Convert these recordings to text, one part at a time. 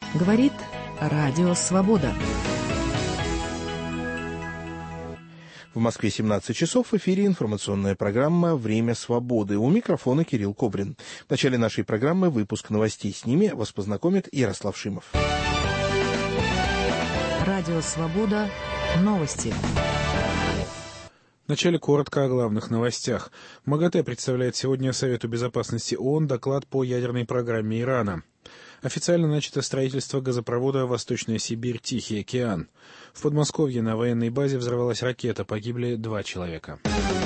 Говорит Радио Свобода. В Москве 17 часов, в эфире информационная программа «Время свободы». У микрофона Кирилл Кобрин. В начале нашей программы выпуск новостей. С ними вас познакомит Ярослав Шимов. Радио Свобода. Новости. Вначале коротко о главных новостях. МАГАТЭ представляет сегодня Совету Безопасности ООН доклад по ядерной программе Ирана. Официально начато строительство газопровода «Восточная Сибирь. Тихий океан». В Подмосковье на военной базе взорвалась ракета, погибли 2 человека.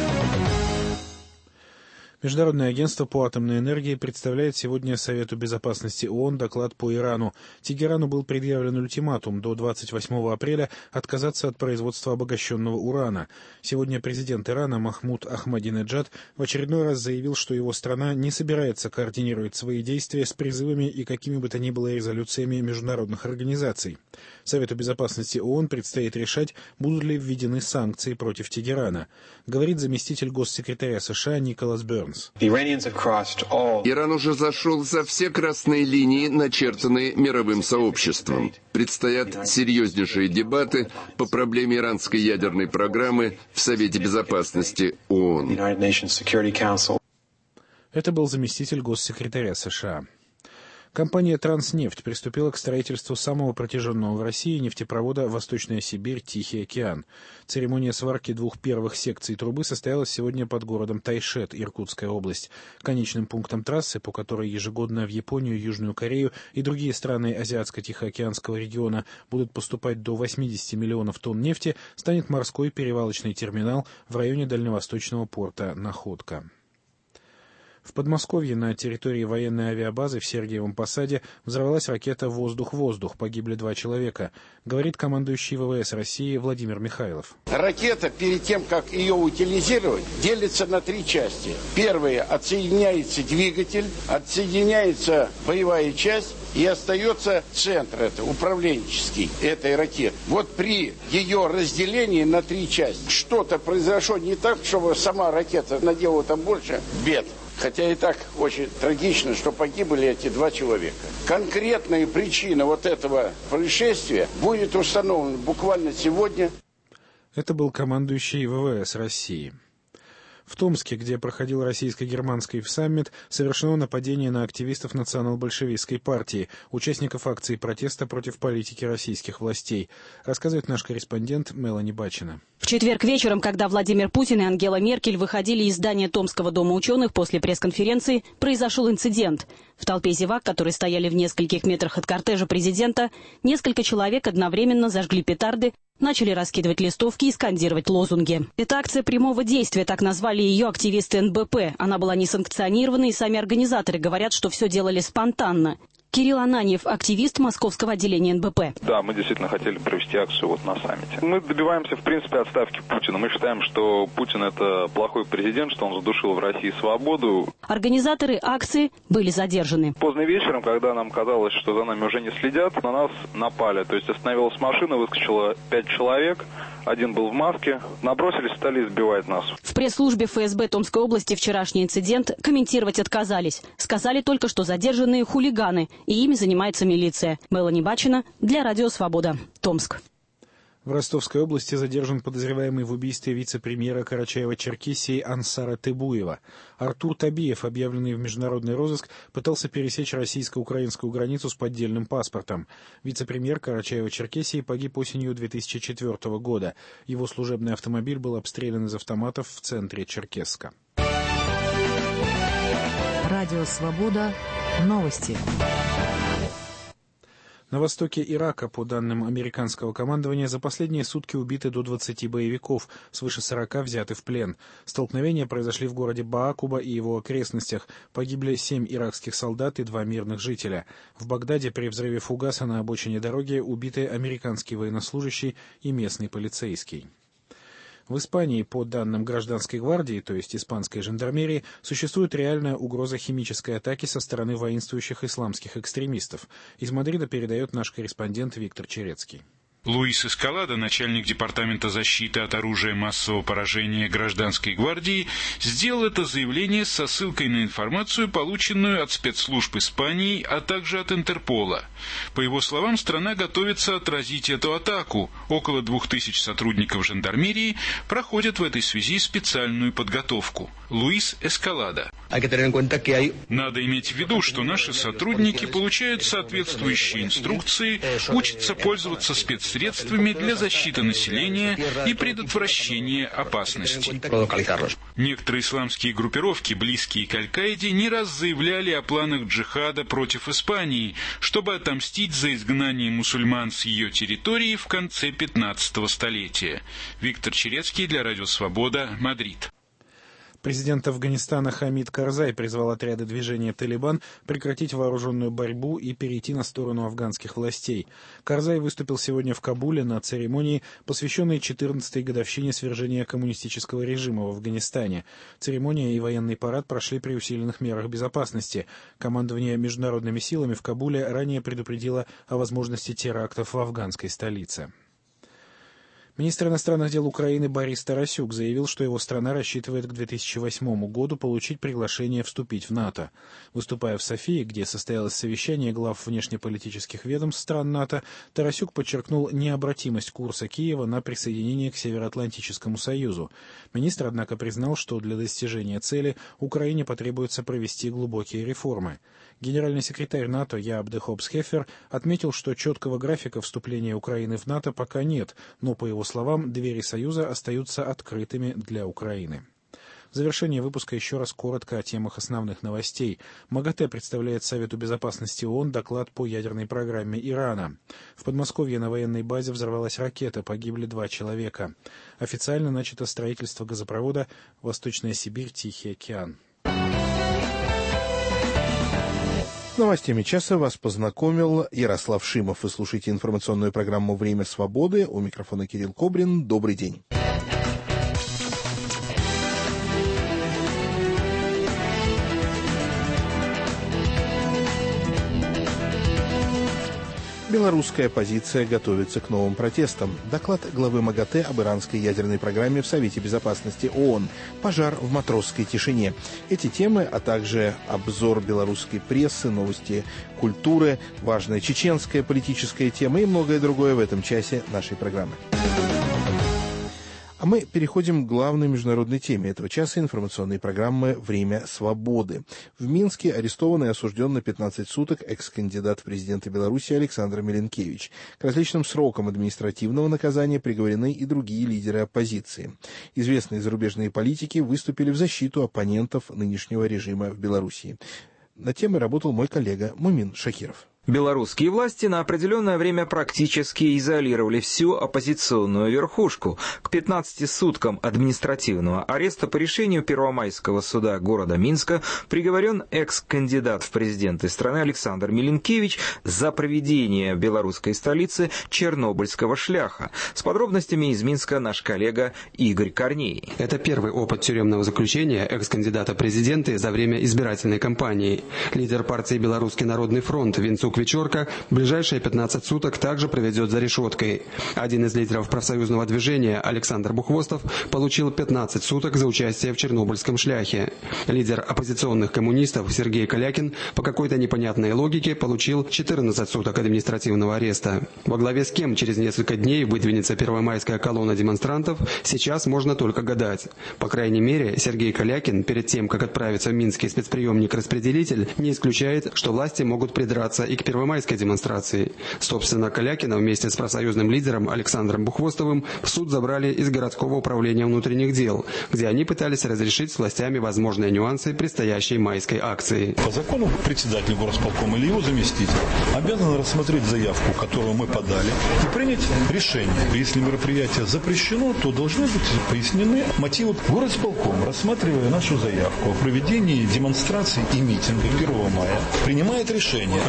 Международное агентство по атомной энергии представляет сегодня Совету Безопасности ООН доклад по Ирану. Тегерану был предъявлен ультиматум до 28 апреля отказаться от производства обогащенного урана. Сегодня президент Ирана Махмуд Ахмадинеджад в очередной раз заявил, что его страна не собирается координировать свои действия с призывами и какими бы то ни было резолюциями международных организаций. Совету Безопасности ООН предстоит решать, будут ли введены санкции против Тегерана, говорит заместитель госсекретаря США Николас Бернс. Иран уже зашел за все красные линии, начертанные мировым сообществом. Предстоят серьезнейшие дебаты по проблеме иранской ядерной программы в Совете Безопасности ООН. Это был заместитель госсекретаря США. Компания «Транснефть» приступила к строительству самого протяженного в России нефтепровода «Восточная Сибирь. Тихий океан». Церемония сварки 2 первых секций трубы состоялась сегодня под городом Тайшет, Иркутская область. Конечным пунктом трассы, по которой ежегодно в Японию, Южную Корею и другие страны Азиатско-Тихоокеанского региона будут поступать до 80 миллионов тонн нефти, станет морской перевалочный терминал в районе дальневосточного порта Находка. В Подмосковье на территории военной авиабазы в Сергиевом Посаде взорвалась ракета «Воздух-воздух». Погибли 2 человека, говорит командующий ВВС России Владимир Михайлов. Ракета, перед тем, как ее утилизировать, делится на 3 части. Первая — отсоединяется двигатель, отсоединяется боевая часть, и остается центр, это управленческий этой ракеты. Вот при ее разделении на 3 части что-то произошло не так, чтобы сама ракета наделала там больше бед. Хотя и так очень трагично, что погибли эти 2 человека. Конкретная причина вот этого происшествия будет установлена буквально сегодня. Это был командующий ВВС России. В Томске, где проходил российско-германский саммит, совершено нападение на активистов национал-большевистской партии, участников акции протеста против политики российских властей, рассказывает наш корреспондент Мелани Бачина. В четверг вечером, когда Владимир Путин и Ангела Меркель выходили из здания Томского дома ученых после пресс-конференции, произошел инцидент. В толпе зевак, которые стояли в нескольких метрах от кортежа президента, несколько человек одновременно зажгли петарды, начали раскидывать листовки и скандировать лозунги. Это акция прямого действия, так назвали ее активисты НБП. Она была несанкционированной, и сами организаторы говорят, что все делали спонтанно. Кирилл Ананьев, активист московского отделения НБП. Да, мы действительно хотели провести акцию вот на саммите. Мы добиваемся, в принципе, отставки Путина. Мы считаем, что Путин — это плохой президент, что он задушил в России свободу. Организаторы акции были задержаны. Поздно вечером, когда нам казалось, что за нами уже не следят, на нас напали. То есть остановилась машина, выскочило 5 человек. Один был в маске. Набросились, стали избивать нас. В пресс-службе ФСБ Томской области вчерашний инцидент комментировать отказались. Сказали только, что задержанные хулиганы, и ими занимается милиция. Мелани Бачина для Радио Свобода. Томск. В Ростовской области задержан подозреваемый в убийстве вице-премьера Карачаева-Черкесии Ансара Тыбуева. Артур Табиев, объявленный в международный розыск, пытался пересечь российско-украинскую границу с поддельным паспортом. Вице-премьер Карачаева-Черкесии погиб осенью 2004 года. Его служебный автомобиль был обстрелян из автоматов в центре Черкесска. Радио Свобода. Новости. На востоке Ирака, по данным американского командования, за последние сутки убиты до 20 боевиков, свыше 40 взяты в плен. Столкновения произошли в городе Баакуба и его окрестностях. Погибли 7 иракских солдат и 2 мирных жителя. В Багдаде при взрыве фугаса на обочине дороги убиты американский военнослужащий и местный полицейский. В Испании, по данным гражданской гвардии, то есть испанской жандармерии, существует реальная угроза химической атаки со стороны воинствующих исламских экстремистов. Из Мадрида передает наш корреспондент Виктор Черецкий. Луис Эскалада, начальник Департамента защиты от оружия массового поражения гражданской гвардии, сделал это заявление со ссылкой на информацию, полученную от спецслужб Испании, а также от Интерпола. По его словам, страна готовится отразить эту атаку. Около 2000 сотрудников жандармерии проходят в этой связи специальную подготовку. Луис Эскалада. Надо иметь в виду, что наши сотрудники получают соответствующие инструкции, учатся пользоваться спецсредствами для защиты населения и предотвращения опасностей. Некоторые исламские группировки, близкие к Аль-Каиде, не раз заявляли о планах джихада против Испании, чтобы отомстить за изгнание мусульман с ее территории в конце 15-го столетия. Виктор Черецкий для Радио Свобода, Мадрид. Президент Афганистана Хамид Карзай призвал отряды движения «Талибан» прекратить вооруженную борьбу и перейти на сторону афганских властей. Карзай выступил сегодня в Кабуле на церемонии, посвященной 14-й годовщине свержения коммунистического режима в Афганистане. Церемония и военный парад прошли при усиленных мерах безопасности. Командование международными силами в Кабуле ранее предупредило о возможности терактов в афганской столице. Министр иностранных дел Украины Борис Тарасюк заявил, что его страна рассчитывает к 2008 году получить приглашение вступить в НАТО. Выступая в Софии, где состоялось совещание глав внешнеполитических ведомств стран НАТО, Тарасюк подчеркнул необратимость курса Киева на присоединение к Североатлантическому Союзу. Министр, однако, признал, что для достижения цели Украине потребуется провести глубокие реформы. Генеральный секретарь НАТО Яап де Хоop-Схеффер отметил, что четкого графика вступления Украины в НАТО пока нет, но, по его словам, двери Союза остаются открытыми для Украины. В завершение выпуска еще раз коротко о темах основных новостей. МАГАТЭ представляет Совету безопасности ООН доклад по ядерной программе Ирана. В Подмосковье на военной базе взорвалась ракета, погибли 2 человека. Официально начато строительство газопровода «Восточная Сибирь, Тихий океан». С новостями часа вас познакомил Ярослав Шимов. Вы слушаете информационную программу «Время свободы». У микрофона Кирилл Кобрин. Добрый день. Белорусская оппозиция готовится к новым протестам. Доклад главы МАГАТЭ об иранской ядерной программе в Совете безопасности ООН. Пожар в матросской тишине. Эти темы, а также обзор белорусской прессы, новости культуры, важная чеченская политическая тема и многое другое в этом часе нашей программы. А мы переходим к главной международной теме этого часа информационной программы «Время свободы». В Минске арестован и осужден на 15 суток экс-кандидат в президенты Беларуси Александр Миленкевич. К различным срокам административного наказания приговорены и другие лидеры оппозиции. Известные зарубежные политики выступили в защиту оппонентов нынешнего режима в Беларуси. Над темой работал мой коллега Мумин Шакиров. Белорусские власти на определенное время практически изолировали всю оппозиционную верхушку. К 15 суткам административного ареста по решению Первомайского суда города Минска приговорен экс-кандидат в президенты страны Александр Миленкевич за проведение в белорусской столице чернобыльского шляха. С подробностями из Минска наш коллега Игорь Корней. Это первый опыт тюремного заключения экс-кандидата в президенты за время избирательной кампании. Лидер партии «Белорусский народный фронт» Винцук Вечорка ближайшие 15 суток также проведет за решеткой. Один из лидеров профсоюзного движения Александр Бухвостов получил 15 суток за участие в чернобыльском шляхе. Лидер оппозиционных коммунистов Сергей Калякин по какой-то непонятной логике получил 14 суток административного ареста. Во главе с кем через несколько дней выдвинется первомайская колонна демонстрантов, сейчас можно только гадать. По крайней мере, Сергей Калякин перед тем, как отправиться в Минский спецприемник-распределитель, не исключает, что власти могут придраться и к первомайской демонстрации. Собственно, Калякина вместе с профсоюзным лидером Александром Бухвостовым в суд забрали из городского управления внутренних дел, где они пытались разрешить с властями возможные нюансы предстоящей майской акции. По закону председатель горосполкома или его заместитель обязан рассмотреть заявку, которую мы подали, и принять решение. Если мероприятие запрещено, то должны быть пояснены мотивы. Горосполком, рассматривая нашу заявку о проведении демонстрации и митинга 1 мая, принимает решение разрешить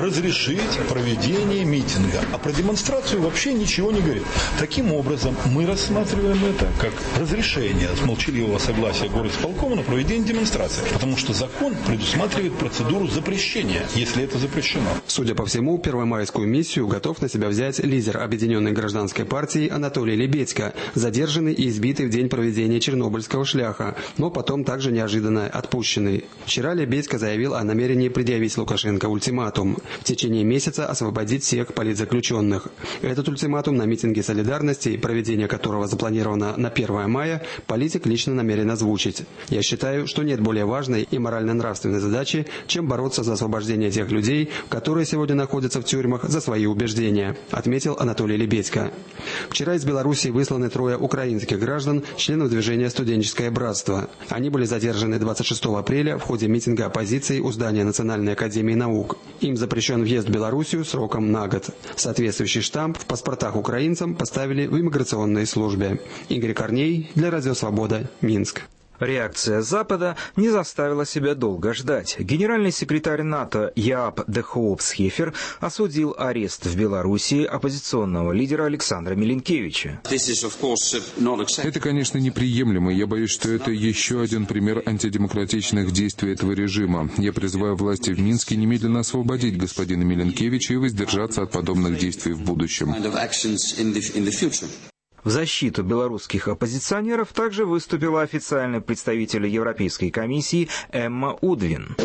разрешить проведение митинга. А про демонстрацию вообще ничего не говорит. Таким образом, мы рассматриваем это как разрешение с молчаливого согласия горисполкома на проведение демонстрации. Потому что закон предусматривает процедуру запрещения, если это запрещено. Судя по всему, первомайскую миссию готов на себя взять лидер Объединенной гражданской партии Анатолий Лебедько, задержанный и избитый в день проведения Чернобыльского шляха, но потом также неожиданно отпущенный. Вчера Лебедько заявил о намерении предъявить Лукашенко ультиматум – в течение месяца освободить всех политзаключенных. Этот ультиматум на митинге солидарности, проведение которого запланировано на 1 мая, политик лично намерен озвучить. Я считаю, что нет более важной и морально-нравственной задачи, чем бороться за освобождение тех людей, которые сегодня находятся в тюрьмах за свои убеждения, отметил Анатолий Лебедько. Вчера из Белоруссии высланы 3 украинских граждан, членов движения «Студенческое братство». Они были задержаны 26 апреля в ходе митинга оппозиции у здания Национальной академии наук. Им запрещен въезд в Белоруссию сроком на год. Соответствующий штамп в паспортах украинцам поставили в иммиграционной службе. Игорь Корней для Радио Свобода, Минск. Реакция Запада не заставила себя долго ждать. Генеральный секретарь НАТО Яап де Хоop-Схефер осудил арест в Белоруссии оппозиционного лидера Александра Милинкевича. Это, конечно, неприемлемо. Я боюсь, что это еще один пример антидемократичных действий этого режима. Я призываю власти в Минске немедленно освободить господина Милинкевича и воздержаться от подобных действий в будущем. В защиту белорусских оппозиционеров также выступила официальный представитель Европейской комиссии Эмма Удвин.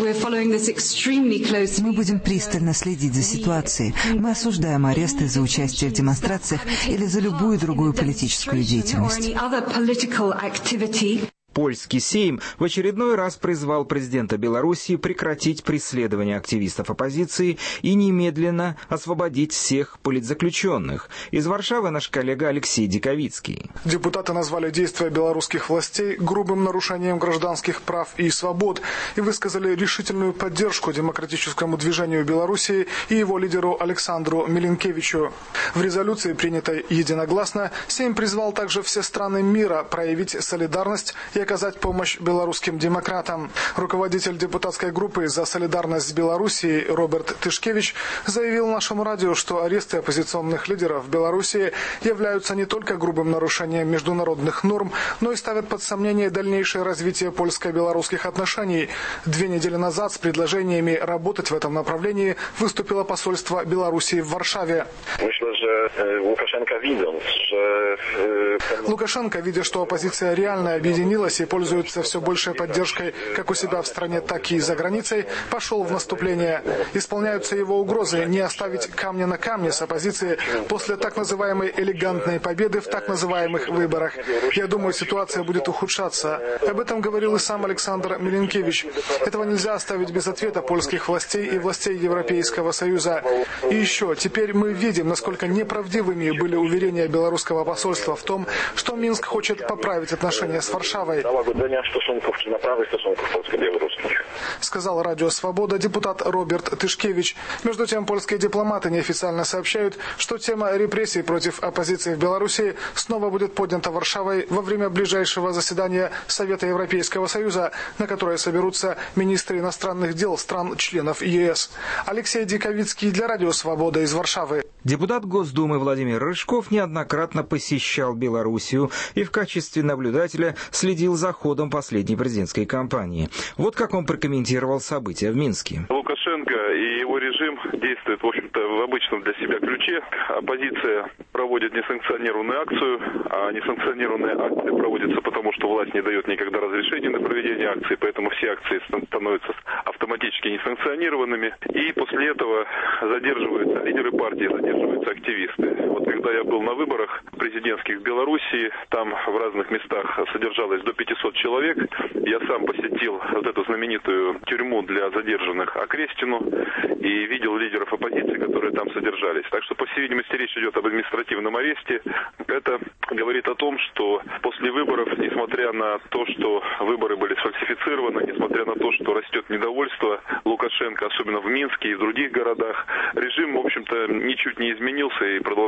Мы будем пристально следить за ситуацией. Мы осуждаем аресты за участие в демонстрациях или за любую другую политическую деятельность. Польский Сейм в очередной раз призвал президента Белоруссии прекратить преследование активистов оппозиции и немедленно освободить всех политзаключенных. Из Варшавы наш коллега Алексей Диковицкий. Депутаты назвали действия белорусских властей грубым нарушением гражданских прав и свобод и высказали решительную поддержку демократическому движению Белоруссии и его лидеру Александру Милинкевичу. В резолюции, принятой единогласно, Сейм призвал также все страны мира проявить солидарность и оказать помощь белорусским демократам. Руководитель депутатской группы «За солидарность с Белоруссией» Роберт Тышкевич заявил нашему радио, что аресты оппозиционных лидеров в Белоруссии являются не только грубым нарушением международных норм, но и ставят под сомнение дальнейшее развитие польско-белорусских отношений. 2 недели назад с предложениями работать в этом направлении выступило посольство Белоруссии в Варшаве. Лукашенко, видя, что оппозиция реально объединилась и пользуется все большей поддержкой как у себя в стране, так и за границей, пошел в наступление. Исполняются его угрозы не оставить камня на камне с оппозицией после так называемой элегантной победы в так называемых выборах. Я думаю, ситуация будет ухудшаться. Об этом говорил и сам Александр Милинкевич. Этого нельзя оставить без ответа польских властей и властей Европейского Союза. И еще, теперь мы видим, насколько неправдивыми были уверения белорусского посольства в том, что Минск хочет поправить отношения с Варшавой. Сказал Радио Свобода депутат Роберт Тышкевич. Между тем, польские дипломаты неофициально сообщают, что тема репрессий против оппозиции в Беларуси снова будет поднята Варшавой во время ближайшего заседания Совета Европейского Союза, на которое соберутся министры иностранных дел стран-членов ЕС. Алексей Диковицкий для Радио Свобода из Варшавы. Депутат Госдумы Владимир Рыжков неоднократно посещал Белоруссию и в качестве наблюдателя следил за ходом последней президентской кампании. Вот как он прокомментировал события в Минске. Лукашенко и его режим действуют, в общем-то, в обычном для себя ключе. Оппозиция проводит несанкционированную акцию, а несанкционированная акция проводится потому, что власть не дает никогда разрешения на проведение акции, поэтому все акции становятся автоматически несанкционированными. И после этого задерживаются лидеры партии, задерживаются активисты. Вот когда я был на выборах президентских в Белоруссии, там в разных местах содержалось до 500 человек. Я сам посетил вот эту знаменитую тюрьму для задержанных Окрестину и видел лидеров оппозиции, которые там содержались. Так что, по всей видимости, речь идет об административном аресте. Это говорит о том, что после выборов, несмотря на то, что выборы были сфальсифицированы, несмотря на то, что растет недовольство Лукашенко, особенно в Минске и в других городах, режим, в общем-то, ничуть не изменился и продолжает действовать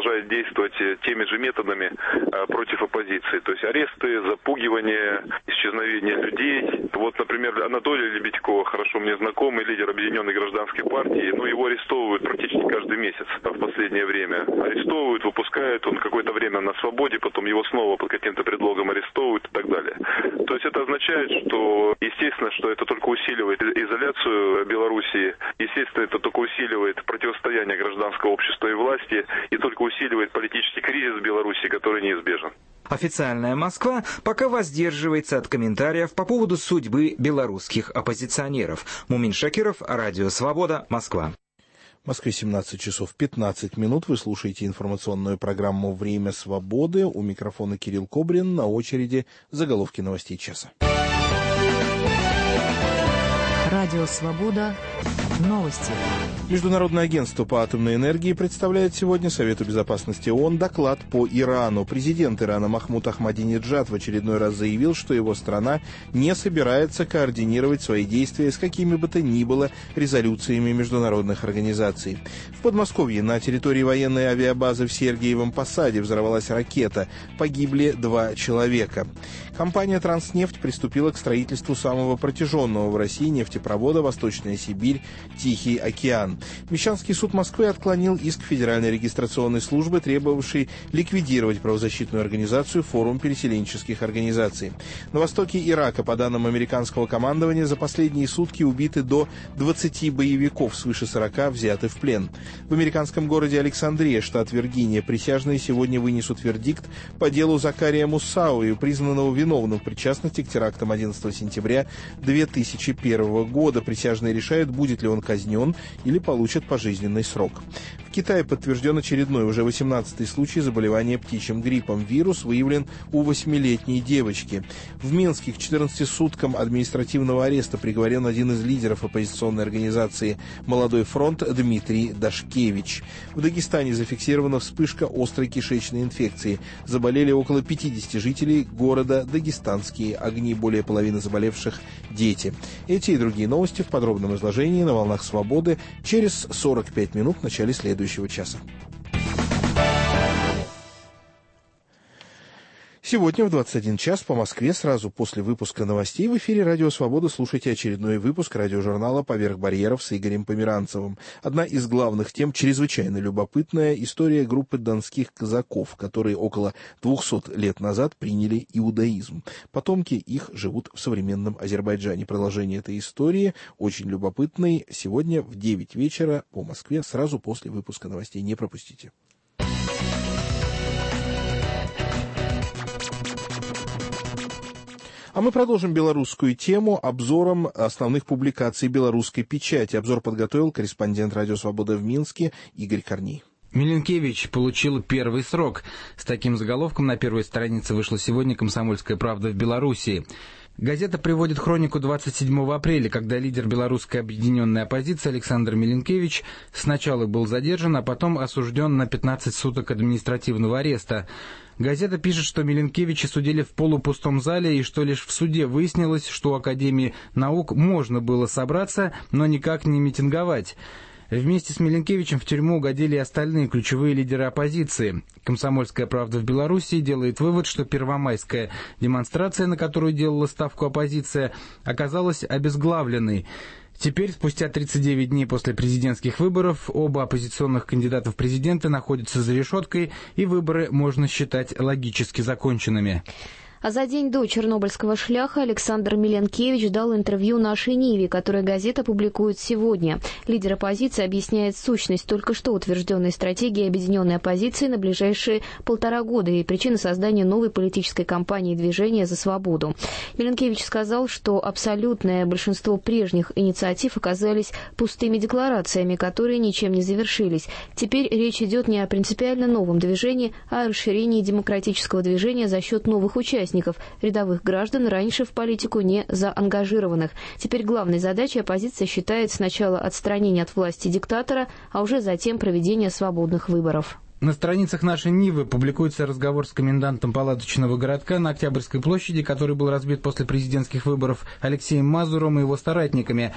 действовать теми же методами против оппозиции. То есть аресты, запугивание, исчезновение людей. Вот, например, Анатолий Лебедько, хорошо мне знакомый, лидер Объединенной гражданской партии, но его арестовывают практически каждый месяц в последнее время. Арестовывают, выпускают, он какое-то время на свободе, потом его снова под каким-то предлогом арестовывают и так далее. То есть это означает, что, естественно, что это только усиливает изоляцию Белоруссии, естественно, это только усиливает противостояние гражданского общества и власти, и только усиливает политический кризис в Беларуси, который неизбежен. Официальная Москва пока воздерживается от комментариев по поводу судьбы белорусских оппозиционеров. Мумин Шакиров, Радио Свобода, Москва. В Москве 17 часов 15 минут. Вы слушаете информационную программу «Время свободы». У микрофона Кирилл Кобрин. На очереди заголовки новостей часа. Радио «Свобода». Новости. Международное агентство по атомной энергии представляет сегодня Совету безопасности ООН доклад по Ирану. Президент Ирана Махмуд Ахмадинеджад в очередной раз заявил, что его страна не собирается координировать свои действия с какими бы то ни было резолюциями международных организаций. В Подмосковье на территории военной авиабазы в Сергиевом Посаде взорвалась ракета. Погибли 2 человека. Компания «Транснефть» приступила к строительству самого протяженного в России нефтепровода «Восточная Сибирь. Тихий океан». Мещанский суд Москвы отклонил иск Федеральной регистрационной службы, требовавший ликвидировать правозащитную организацию «Форум переселенческих организаций». На востоке Ирака, по данным американского командования, за последние сутки убиты до 20 боевиков, свыше 40 взяты в плен. В американском городе Александрия, штат Виргиния, присяжные сегодня вынесут вердикт по делу Закария Муссауи, признанного виновным в причастности к терактам 11 сентября 2001 года. Присяжные решают, будет ли он казнен или получит пожизненный срок. В Китае подтвержден очередной, уже 18-й случай заболевания птичьим гриппом. Вирус выявлен у 8-летней девочки. В Минске к 14 суткам административного ареста приговорен один из лидеров оппозиционной организации «Молодой фронт» Дмитрий Дашкевич. В Дагестане зафиксирована вспышка острой кишечной инфекции. Заболели около 50 жителей города. Дагестанские огни, более половины заболевших – дети. Эти и другие новости в подробном изложении на «Волнах Свободы» через 45 минут в начале следующего часа. Сегодня в 21 час по Москве, сразу после выпуска новостей, в эфире «Радио Свобода» слушайте очередной выпуск радиожурнала «Поверх барьеров» с Игорем Померанцевым. Одна из главных тем — чрезвычайно любопытная история группы донских казаков, которые около 200 лет назад приняли иудаизм. Потомки их живут в современном Азербайджане. Продолжение этой истории очень любопытной сегодня в 9 вечера по Москве, сразу после выпуска новостей. Не пропустите. А мы продолжим белорусскую тему обзором основных публикаций белорусской печати. Обзор подготовил корреспондент «Радио Свобода» в Минске Игорь Корней. Миленкевич получил первый срок. С таким заголовком на первой странице вышла сегодня «Комсомольская правда» в Белоруссии. Газета приводит хронику 27 апреля, когда лидер белорусской объединенной оппозиции Александр Миленкевич сначала был задержан, а потом осужден на 15 суток административного ареста. Газета пишет, что Миленкевича судили в полупустом зале и что лишь в суде выяснилось, что у Академии наук можно было собраться, но никак не митинговать. Вместе с Миленкевичем в тюрьму угодили и остальные ключевые лидеры оппозиции. «Комсомольская правда» в Беларуси делает вывод, что первомайская демонстрация, на которую делала ставку оппозиция, оказалась обезглавленной. Теперь, спустя 39 дней после президентских выборов, оба оппозиционных кандидата в президенты находятся за решеткой, и выборы можно считать логически законченными. А за день до чернобыльского шляха Александр Миленкевич дал интервью «Нашей Ниве», которое газета публикует сегодня. Лидер оппозиции объясняет сущность только что утвержденной стратегии объединенной оппозиции на ближайшие 1,5 года и причины создания новой политической кампании «Движение за свободу». Миленкевич сказал, что абсолютное большинство прежних инициатив оказались пустыми декларациями, которые ничем не завершились. Теперь речь идет не о принципиально новом движении, а о расширении демократического движения за счет новых участников, рядовых граждан, раньше в политику не заангажированных. Теперь главной задачей оппозиция считает сначала отстранение от власти диктатора, а уже затем проведение свободных выборов. На страницах «Нашей Нивы» публикуется разговор с комендантом палаточного городка на Октябрьской площади, который был разбит после президентских выборов, Алексеем Мазуром и его соратниками.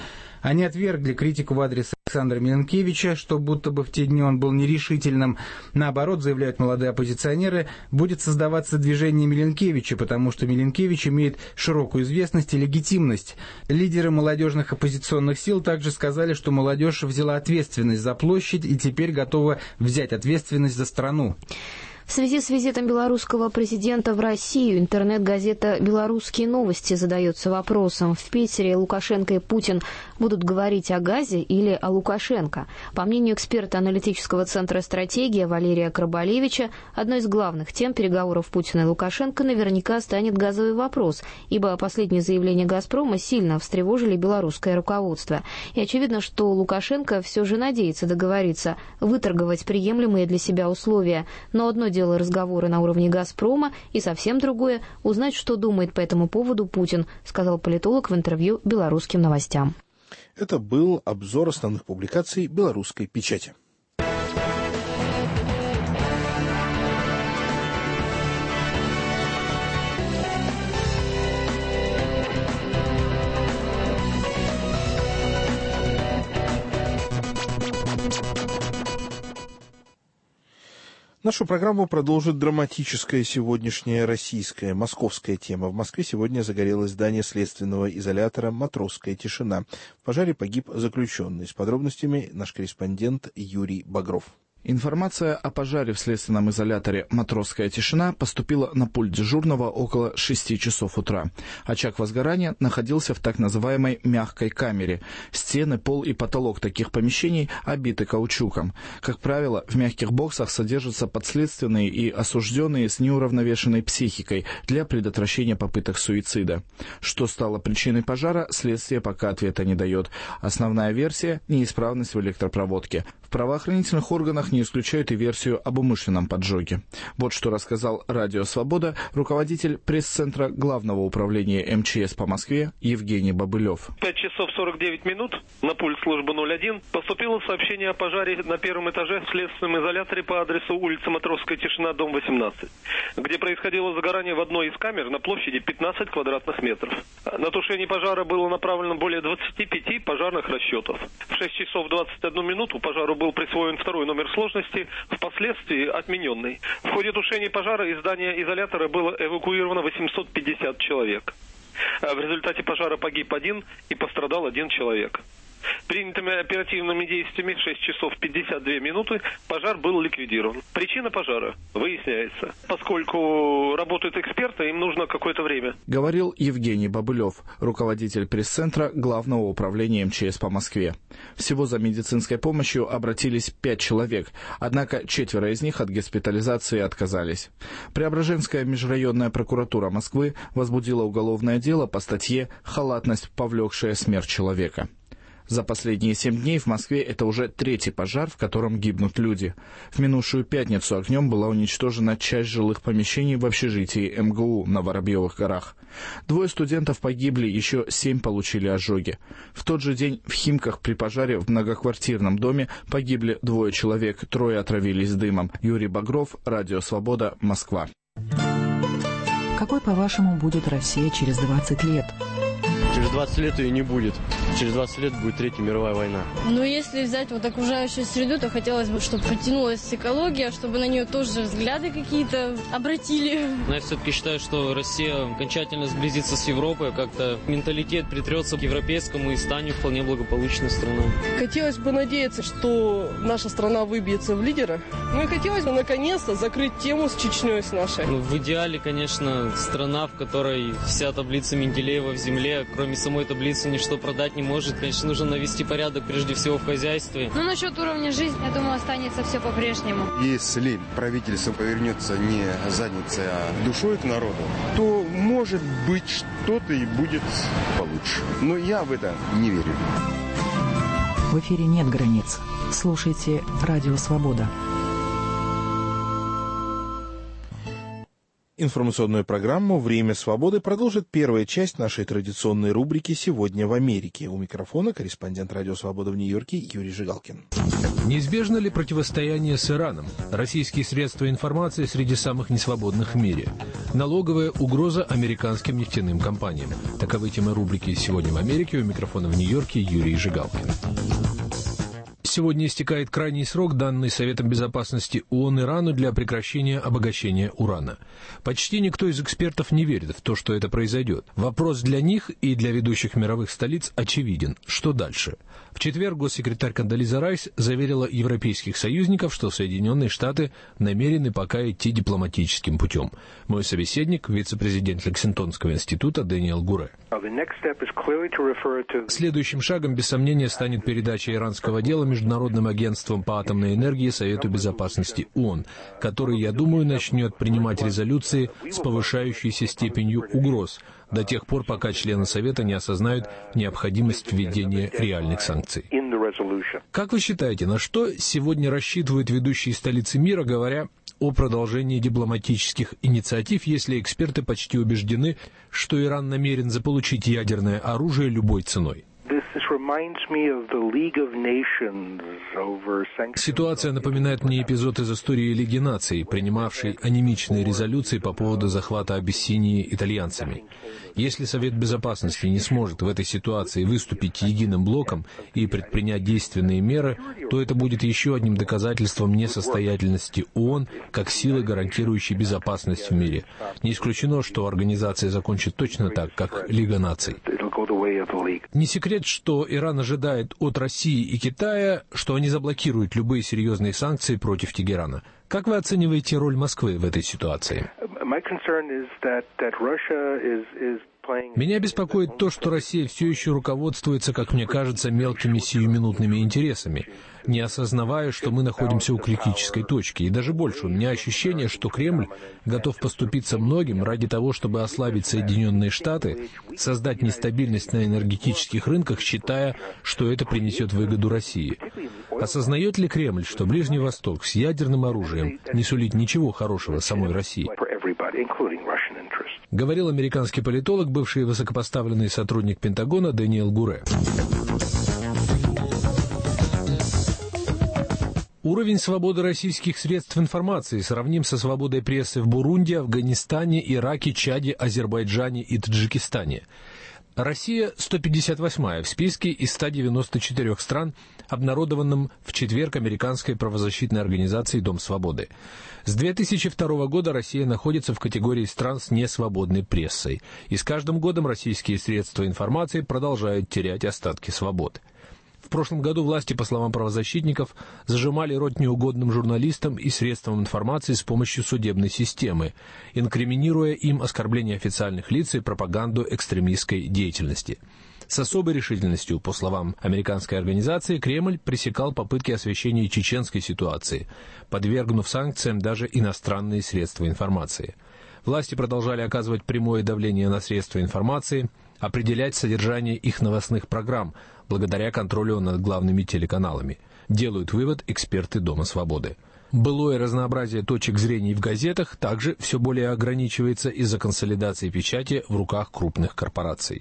Они отвергли критику в адрес Александра Миленкевича, что будто бы в те дни он был нерешительным. Наоборот, заявляют молодые оппозиционеры, будет создаваться движение Миленкевича, потому что Миленкевич имеет широкую известность и легитимность. Лидеры молодежных оппозиционных сил также сказали, что молодежь взяла ответственность за площадь и теперь готова взять ответственность за страну. В связи с визитом белорусского президента в Россию интернет-газета «Белорусские новости» задается вопросом: в Питере Лукашенко и Путин будут говорить о газе или о Лукашенко? По мнению эксперта аналитического центра «Стратегия» Валерия Крабалевича, одной из главных тем переговоров Путина и Лукашенко наверняка станет газовый вопрос, ибо последние заявления «Газпрома» сильно встревожили белорусское руководство. И очевидно, что Лукашенко все же надеется договориться, выторговать приемлемые для себя условия. Но одно дело разговоры на уровне «Газпрома» и совсем другое — узнать, что думает по этому поводу Путин, сказал политолог в интервью «Белорусским новостям». Это был обзор основных публикаций белорусской печати. Нашу программу продолжит драматическая сегодняшняя российская, московская тема. В Москве сегодня загорелось здание следственного изолятора «Матросская тишина». В пожаре погиб заключенный. С подробностями наш корреспондент Юрий Багров. Информация о пожаре в следственном изоляторе «Матросская тишина» поступила на пульт дежурного около 6 часов утра. Очаг возгорания находился в так называемой «мягкой камере». Стены, пол и потолок таких помещений обиты каучуком. Как правило, в мягких боксах содержатся подследственные и осужденные с неуравновешенной психикой для предотвращения попыток суицида. Что стало причиной пожара, следствие пока ответа не дает. Основная версия – неисправность в электропроводке. В правоохранительных органах не исключают и версию об умышленном поджоге. Вот что рассказал «Радио Свобода» руководитель пресс-центра Главного управления МЧС по Москве Евгений Бобылев. 5 часов 49 минут на пульт службы 01 поступило сообщение о пожаре на первом этаже в следственном изоляторе по адресу улица Матросская тишина, дом 18, где происходило загорание в одной из камер на площади 15 квадратных метров. На тушение пожара было направлено более 25 пожарных расчетов. В 6 часов 21 минуту пожару был присвоен второй номер сложности, впоследствии отмененный. В ходе тушения пожара из здания изолятора было эвакуировано 850 человек. В результате пожара погиб один и пострадал один человек. Принятыми оперативными действиями в 6 часов 52 минуты пожар был ликвидирован. Причина пожара выясняется. Поскольку работают эксперты, им нужно какое-то время. Говорил Евгений Бобылев, руководитель пресс-центра Главного управления МЧС по Москве. Всего за медицинской помощью обратились 5 человек, однако 4 из них от госпитализации отказались. Преображенская межрайонная прокуратура Москвы возбудила уголовное дело по статье «Халатность, повлекшая смерть человека». За последние 7 дней в Москве это уже 3-й пожар, в котором гибнут люди. В минувшую пятницу огнем была уничтожена часть жилых помещений в общежитии МГУ на Воробьевых горах. 2 студентов погибли, еще 7 получили ожоги. В тот же день в Химках при пожаре в многоквартирном доме погибли 2 человек, 3 отравились дымом. Юрий Багров, Радио Свобода, Москва. Какой, по-вашему, будет Россия через 20 лет? Через 20 лет ее не будет. Через 20 лет будет Третья мировая война. Ну, если взять вот окружающую среду, то хотелось бы, чтобы потянулась экология, чтобы на нее тоже взгляды какие-то обратили. Но я все-таки считаю, что Россия окончательно сблизится с Европой, как-то менталитет притрется к европейскому и станет вполне благополучной страной. Хотелось бы надеяться, что наша страна выбьется в лидеры. Ну и хотелось бы наконец-то закрыть тему с Чечней, с нашей. Ну, в идеале, конечно, страна, в которой вся таблица Менделеева в земле, кроме самой таблицы ничто продать не может. Конечно, нужно навести порядок прежде всего в хозяйстве. Ну, насчет уровня жизни, я думаю, останется все по-прежнему. Если правительство повернется не задницей, а душой к народу, то, может быть, что-то и будет получше. Но я в это не верю. В эфире нет границ. Слушайте «Радио Свобода». информационную программу «Время свободы» продолжит первая часть нашей традиционной рубрики «Сегодня в Америке». У микрофона корреспондент Радио Свобода в Нью-Йорке Юрий Жигалкин. Неизбежно ли противостояние с Ираном? Российские средства информации среди самых несвободных в мире. Налоговая угроза американским нефтяным компаниям. Таковы темы рубрики «Сегодня в Америке». У микрофона в Нью-Йорке Юрий Жигалкин. Сегодня истекает крайний срок, данный Советом Безопасности ООН Ирану для прекращения обогащения урана. Почти никто из экспертов не верит в то, что это произойдет. Вопрос для них и для ведущих мировых столиц очевиден. Что дальше? В четверг госсекретарь Кондолиза Райс заверила европейских союзников, что Соединенные Штаты намерены пока идти дипломатическим путем. Мой собеседник, вице-президент Лексингтонского института Дэниел Гуре. Следующим шагом, без сомнения, станет передача иранского дела Международным агентством по атомной энергии Совету Безопасности ООН, который, я думаю, начнет принимать резолюции с повышающейся степенью угроз, до тех пор, пока члены Совета не осознают необходимость введения реальных санкций. Как вы считаете, на что сегодня рассчитывают ведущие столицы мира, говоря о продолжении дипломатических инициатив, если эксперты почти убеждены, что Иран намерен заполучить ядерное оружие любой ценой? Ситуация напоминает мне эпизод из истории Лиги наций, принимавшей анемичные резолюции по поводу захвата Абиссинии итальянцами. Если Совет Безопасности не сможет в этой ситуации выступить единым блоком и предпринять действенные меры, то это будет еще одним доказательством несостоятельности ООН как силы, гарантирующей безопасность в мире. Не исключено, что организация закончит точно так, как Лига наций. Не секрет, что Иран ожидает от России и Китая, что они заблокируют любые серьезные санкции против Тегерана. Как вы оцениваете роль Москвы в этой ситуации? Меня беспокоит то, что Россия все еще руководствуется, как мне кажется, мелкими сиюминутными интересами, не осознавая, что мы находимся у критической точки. И даже больше, у меня ощущение, что Кремль готов поступиться многим ради того, чтобы ослабить Соединенные Штаты, создать нестабильность на энергетических рынках, считая, что это принесет выгоду России. Осознает ли Кремль, что Ближний Восток с ядерным оружием не сулит ничего хорошего самой России? Говорил американский политолог, бывший высокопоставленный сотрудник Пентагона Дэниел Гуре. Уровень свободы российских средств информации сравним со свободой прессы в Бурунди, Афганистане, Ираке, Чаде, Азербайджане и Таджикистане. Россия 158-я в списке из 194 стран, обнародованном в четверг американской правозащитной организацией «Дом свободы». С 2002 года Россия находится в категории стран с несвободной прессой, и с каждым годом российские средства информации продолжают терять остатки свободы. В прошлом году власти, по словам правозащитников, зажимали рот неугодным журналистам и средствам информации с помощью судебной системы, инкриминируя им оскорбление официальных лиц и пропаганду экстремистской деятельности. С особой решительностью, по словам американской организации, Кремль пресекал попытки освещения чеченской ситуации, подвергнув санкциям даже иностранные средства информации. Власти продолжали оказывать прямое давление на средства информации, определять содержание их новостных программ, благодаря контролю над главными телеканалами, делают вывод эксперты Дома свободы. Былое разнообразие точек зрения в газетах также все более ограничивается из-за консолидации печати в руках крупных корпораций.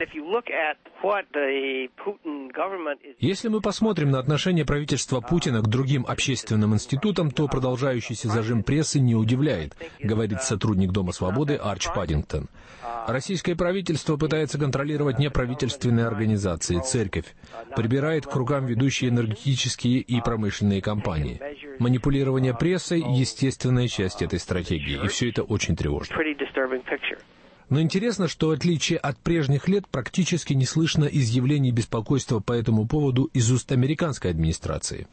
Если мы посмотрим на отношение правительства Путина к другим общественным институтам, то продолжающийся зажим прессы не удивляет, говорит сотрудник Дома свободы Арч Паддингтон. Российское правительство пытается контролировать неправительственные организации, церковь, прибирает к рукам ведущие энергетические и промышленные компании. Манипулирование прессой – естественная часть этой стратегии, и все это очень тревожно. Но интересно, что в отличие от прежних лет практически не слышно изъявлений беспокойства по этому поводу из уст американской администрации.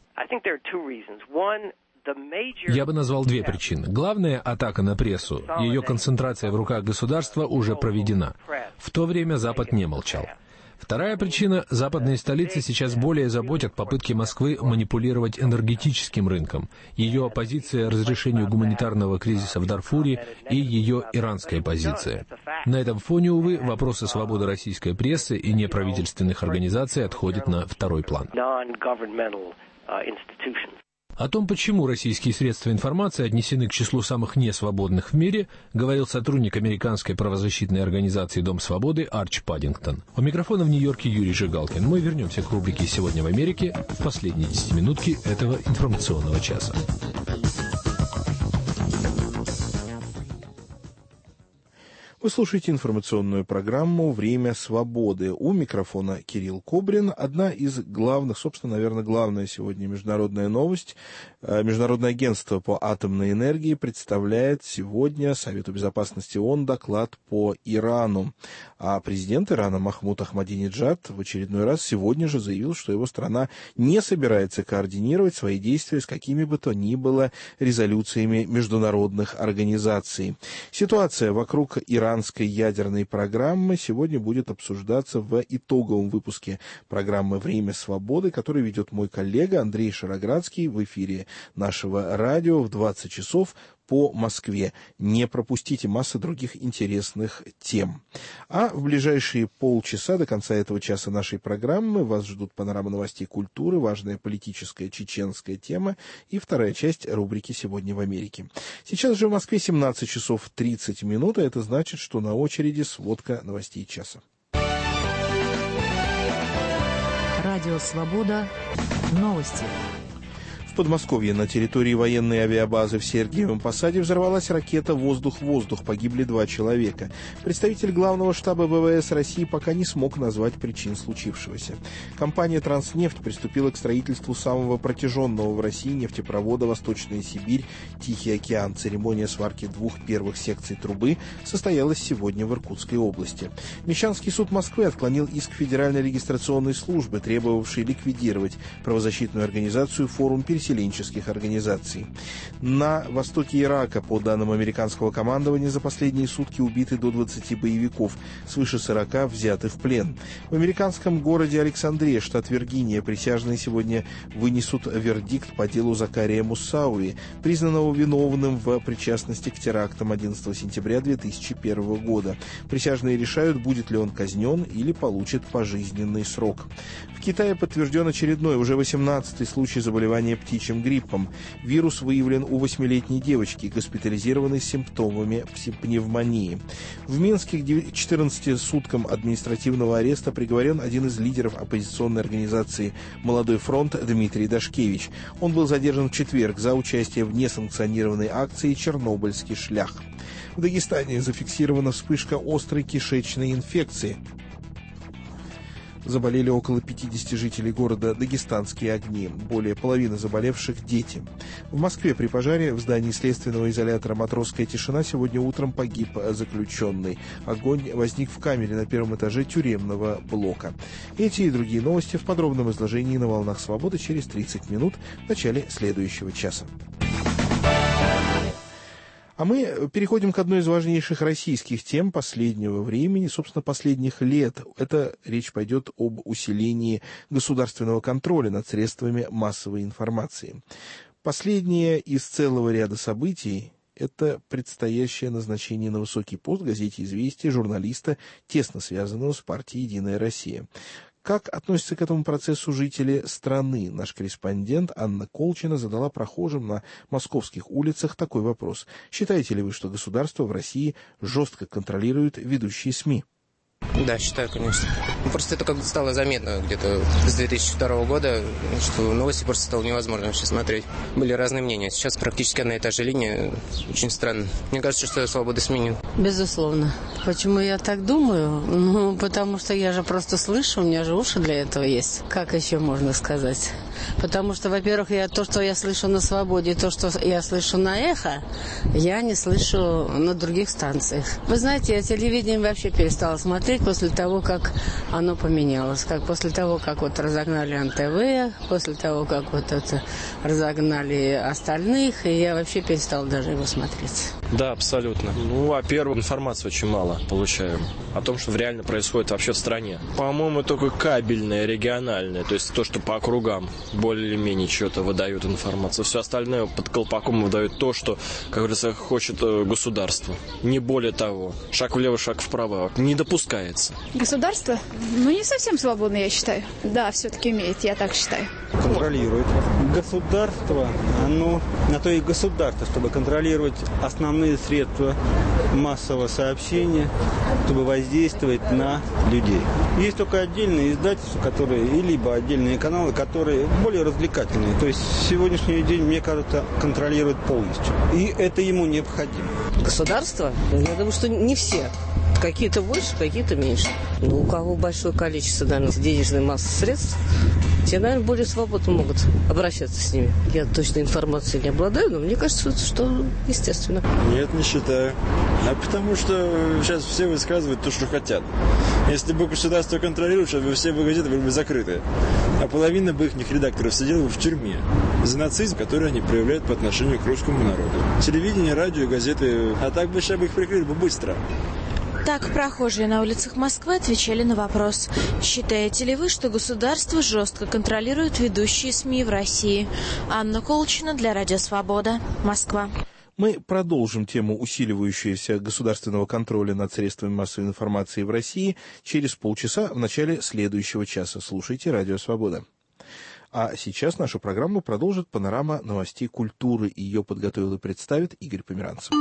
Я бы назвал две причины. Главная атака на прессу, ее концентрация в руках государства уже проведена. В то время Запад не молчал. Вторая причина – западные столицы сейчас более заботят попытки Москвы манипулировать энергетическим рынком, ее оппозиция разрешению гуманитарного кризиса в Дарфуре и ее иранская позиция. На этом фоне, увы, вопросы свободы российской прессы и неправительственных организаций отходят на второй план. О том, почему российские средства информации отнесены к числу самых несвободных в мире, говорил сотрудник американской правозащитной организации «Дом свободы» Арч Паддингтон. У микрофона в Нью-Йорке Юрий Жигалкин. Мы вернемся к рубрике «Сегодня в Америке» в последние 10 минутки этого информационного часа. Вы слушаете информационную программу «Время свободы». У микрофона Кирилл Кобрин. Одна из главных, собственно, наверное, главная сегодня международная новость. Международное агентство по атомной энергии представляет сегодня Совету безопасности ООН доклад по Ирану. А президент Ирана Махмуд Ахмадинеджад в очередной раз сегодня же заявил, что его страна не собирается координировать свои действия с какими бы то ни было резолюциями международных организаций. Ситуация вокруг иранской ядерной программы сегодня будет обсуждаться в итоговом выпуске программы «Время свободы», который ведет мой коллега Андрей Шароградский в эфире нашего радио в 20 часов по Москве. Не пропустите массы других интересных тем. А в ближайшие полчаса до конца этого часа нашей программы вас ждут панорама новостей культуры, важная политическая чеченская тема и вторая часть рубрики «Сегодня в Америке». Сейчас же в Москве 17 часов 30 минут, а это значит, что на очереди сводка новостей часа. Радио «Свобода». Новости. В Подмосковье на территории военной авиабазы в Сергиевом Посаде взорвалась ракета «Воздух-воздух». Погибли 2 человека. Представитель главного штаба ВВС России пока не смог назвать причин случившегося. Компания «Транснефть» приступила к строительству самого протяженного в России нефтепровода «Восточная Сибирь. Тихий океан». Церемония сварки 2 первых секций трубы состоялась сегодня в Иркутской области. Мещанский суд Москвы отклонил иск Федеральной регистрационной службы, требовавший ликвидировать правозащитную организацию «Форум переселенческих организаций». На востоке Ирака, по данным американского командования, за последние сутки убиты до 20 боевиков, свыше 40 взяты в плен. В американском городе Александрия, штат Виргиния, присяжные сегодня вынесут вердикт по делу Закария Муссауи, признанного виновным в причастности к терактам 11 сентября 2001 года. Присяжные решают, будет ли он казнен или получит пожизненный срок. В Китае подтвержден очередной, уже 18-й случай заболевания птичьим гриппом. Вирус выявлен у 8-летней девочки, госпитализированной с симптомами пневмонии. В Минске к 14 суткам административного ареста приговорен один из лидеров оппозиционной организации «Молодой фронт» Дмитрий Дашкевич. Он был задержан в четверг за участие в несанкционированной акции «Чернобыльский шлях». В Дагестане зафиксирована вспышка острой кишечной инфекции. Заболели около 50 жителей города Дагестанские огни. Более половины заболевших – дети. В Москве при пожаре в здании следственного изолятора «Матросская тишина» сегодня утром погиб заключенный. Огонь возник в камере на 1-м этаже тюремного блока. Эти и другие новости в подробном изложении на «Волнах свободы» через 30 минут в начале следующего часа. А мы переходим к одной из важнейших российских тем последнего времени, собственно, последних лет. Это речь пойдет об усилении государственного контроля над средствами массовой информации. Последнее из целого ряда событий – это предстоящее назначение на высокий пост в газете «Известия» журналиста, тесно связанного с партией «Единая Россия». Как относятся к этому процессу жители страны? Наш корреспондент Анна Колчина задала прохожим на московских улицах такой вопрос. Считаете ли вы, что государство в России жестко контролирует ведущие СМИ? Да, считаю, конечно. Просто это как-то стало заметно где-то с 2002 года, что новости просто стало невозможно вообще смотреть. Были разные мнения. Сейчас практически одна и та же линия. Очень странно. Мне кажется, что свобода СМИ нет. Безусловно. Почему я так думаю? Ну, потому что я же просто слышу, у меня же уши для этого есть. Как еще можно сказать? Потому что, во-первых, то, что я слышу на «Свободе», то, что я слышу на «Эхо», я не слышу на других станциях. Вы знаете, я телевидение вообще перестала смотреть после того, как оно поменялось. После того, как вот разогнали НТВ, после того, как вот это разогнали остальных, и я вообще перестала даже его смотреть. Да, абсолютно. Ну, во-первых, информации очень мало получаем о том, что реально происходит вообще в стране. По-моему, только кабельное, региональное, то есть то, что по округам более-менее что-то выдают информацию. Все остальное под колпаком выдают то, что, как говорится, хочет государство. Не более того. Шаг влево, шаг вправо. Не допускается. Государство? Ну, не совсем свободно, я считаю. Да, все-таки имеет, я так считаю. контролирует. Государство, оно на то и государство, чтобы контролировать основные средства массового сообщения, чтобы воздействовать на людей. Есть только отдельные издательства, которые, либо отдельные каналы, которые более развлекательные. То есть сегодняшний день, мне кажется, контролирует полностью. И это ему необходимо. Государство? Я думаю, что не все. Какие-то больше, какие-то меньше. Но у кого большое количество, наверное, денежной массы средств, те, наверное, более свободно могут обращаться с ними. Я точно информацией не обладаю, но мне кажется, что естественно. Нет, не считаю. А потому что сейчас все высказывают то, что хотят. Если бы государство контролировало, чтобы все бы газеты были бы закрыты. А половина бы их редакторов сидела бы в тюрьме за нацизм, который они проявляют по отношению к русскому народу. Телевидение, радио, газеты. А так бы сейчас бы их прикрыли бы быстро. Так прохожие на улицах Москвы отвечали на вопрос: считаете ли вы, что государство жестко контролирует ведущие СМИ в России? Анна Колчина для Радио Свобода, Москва. Мы продолжим тему усиливающегося государственного контроля над средствами массовой информации в России через полчаса в начале следующего часа. Слушайте Радио Свобода. А сейчас нашу программу продолжит панорама новостей культуры. Ее подготовил и представит Игорь Померанцев.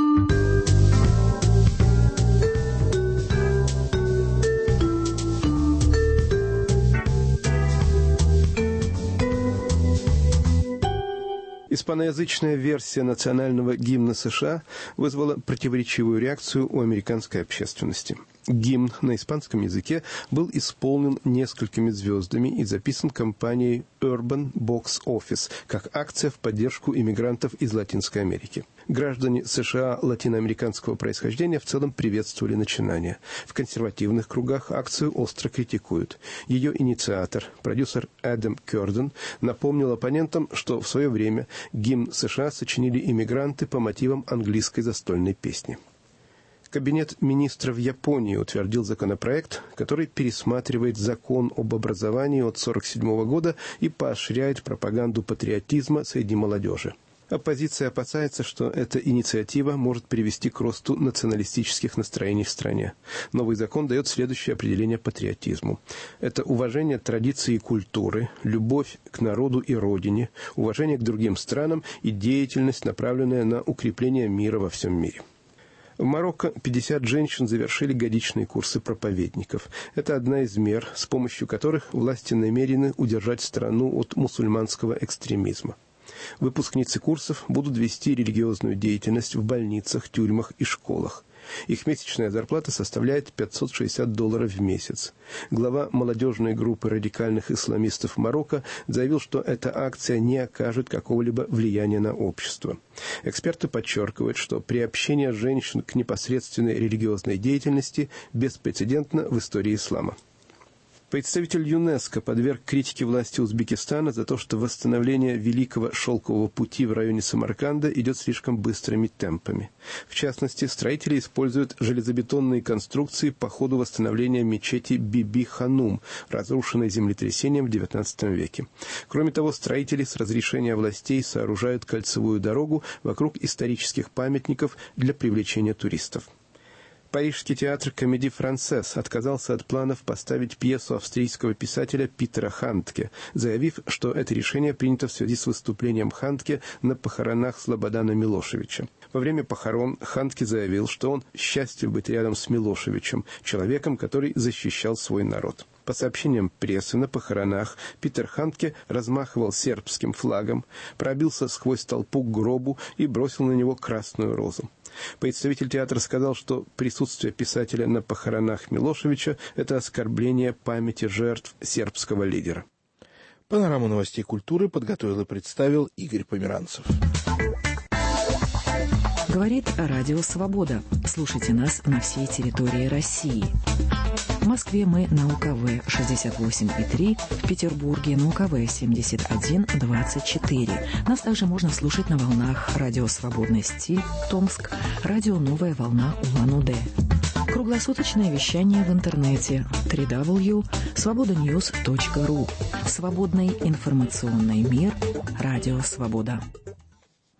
Испаноязычная версия национального гимна США вызвала противоречивую реакцию у американской общественности. Гимн на испанском языке был исполнен несколькими звездами и записан компанией Urban Box Office как акция в поддержку иммигрантов из Латинской Америки. Граждане США латиноамериканского происхождения в целом приветствовали начинание. В консервативных кругах акцию остро критикуют. Ее инициатор, продюсер Эдам Кёрден, напомнил оппонентам, что в свое время гимн США сочинили иммигранты по мотивам английской застольной песни. Кабинет министров Японии утвердил законопроект, который пересматривает закон об образовании от 1947 года и поощряет пропаганду патриотизма среди молодежи. Оппозиция опасается, что эта инициатива может привести к росту националистических настроений в стране. Новый закон дает следующее определение патриотизму. Это уважение традиций и культуры, любовь к народу и родине, уважение к другим странам и деятельность, направленная на укрепление мира во всем мире. В Марокко 50 женщин завершили годичные курсы проповедников. Это одна из мер, с помощью которых власти намерены удержать страну от мусульманского экстремизма. Выпускницы курсов будут вести религиозную деятельность в больницах, тюрьмах и школах. Их месячная зарплата составляет $560 в месяц. Глава молодежной группы радикальных исламистов Марокко заявил, что эта акция не окажет какого-либо влияния на общество. Эксперты подчеркивают, что приобщение женщин к непосредственной религиозной деятельности беспрецедентно в истории ислама. Представитель ЮНЕСКО подверг критике власти Узбекистана за то, что восстановление Великого Шелкового пути в районе Самарканда идет слишком быстрыми темпами. В частности, строители используют железобетонные конструкции по ходу восстановления мечети Биби-Ханум, разрушенной землетрясением в XIX веке. Кроме того, строители с разрешения властей сооружают кольцевую дорогу вокруг исторических памятников для привлечения туристов. Парижский театр «Комедий Франсез» отказался от планов поставить пьесу австрийского писателя Питера Хандке, заявив, что это решение принято в связи с выступлением Хандке на похоронах Слободана Милошевича. Во время похорон Хандке заявил, что он счастлив быть рядом с Милошевичем, человеком, который защищал свой народ. По сообщениям прессы, на похоронах Питер Хандке размахивал сербским флагом, пробился сквозь толпу к гробу и бросил на него красную розу. Представитель театра сказал, что присутствие писателя на похоронах Милошевича – это оскорбление памяти жертв сербского лидера. Панораму новостей культуры подготовил и представил Игорь Померанцев. Говорит Радио Свобода. Слушайте нас на всей территории России. В Москве мы на УКВ 68,3, в Петербурге на УКВ 71,24. Нас также можно слушать на волнах Радио Свободный стиль, Томск, Радио Новая волна Улан-Удэ. Круглосуточное вещание в интернете www.svobodanews.ru. Свободный информационный мир. Радио Свобода.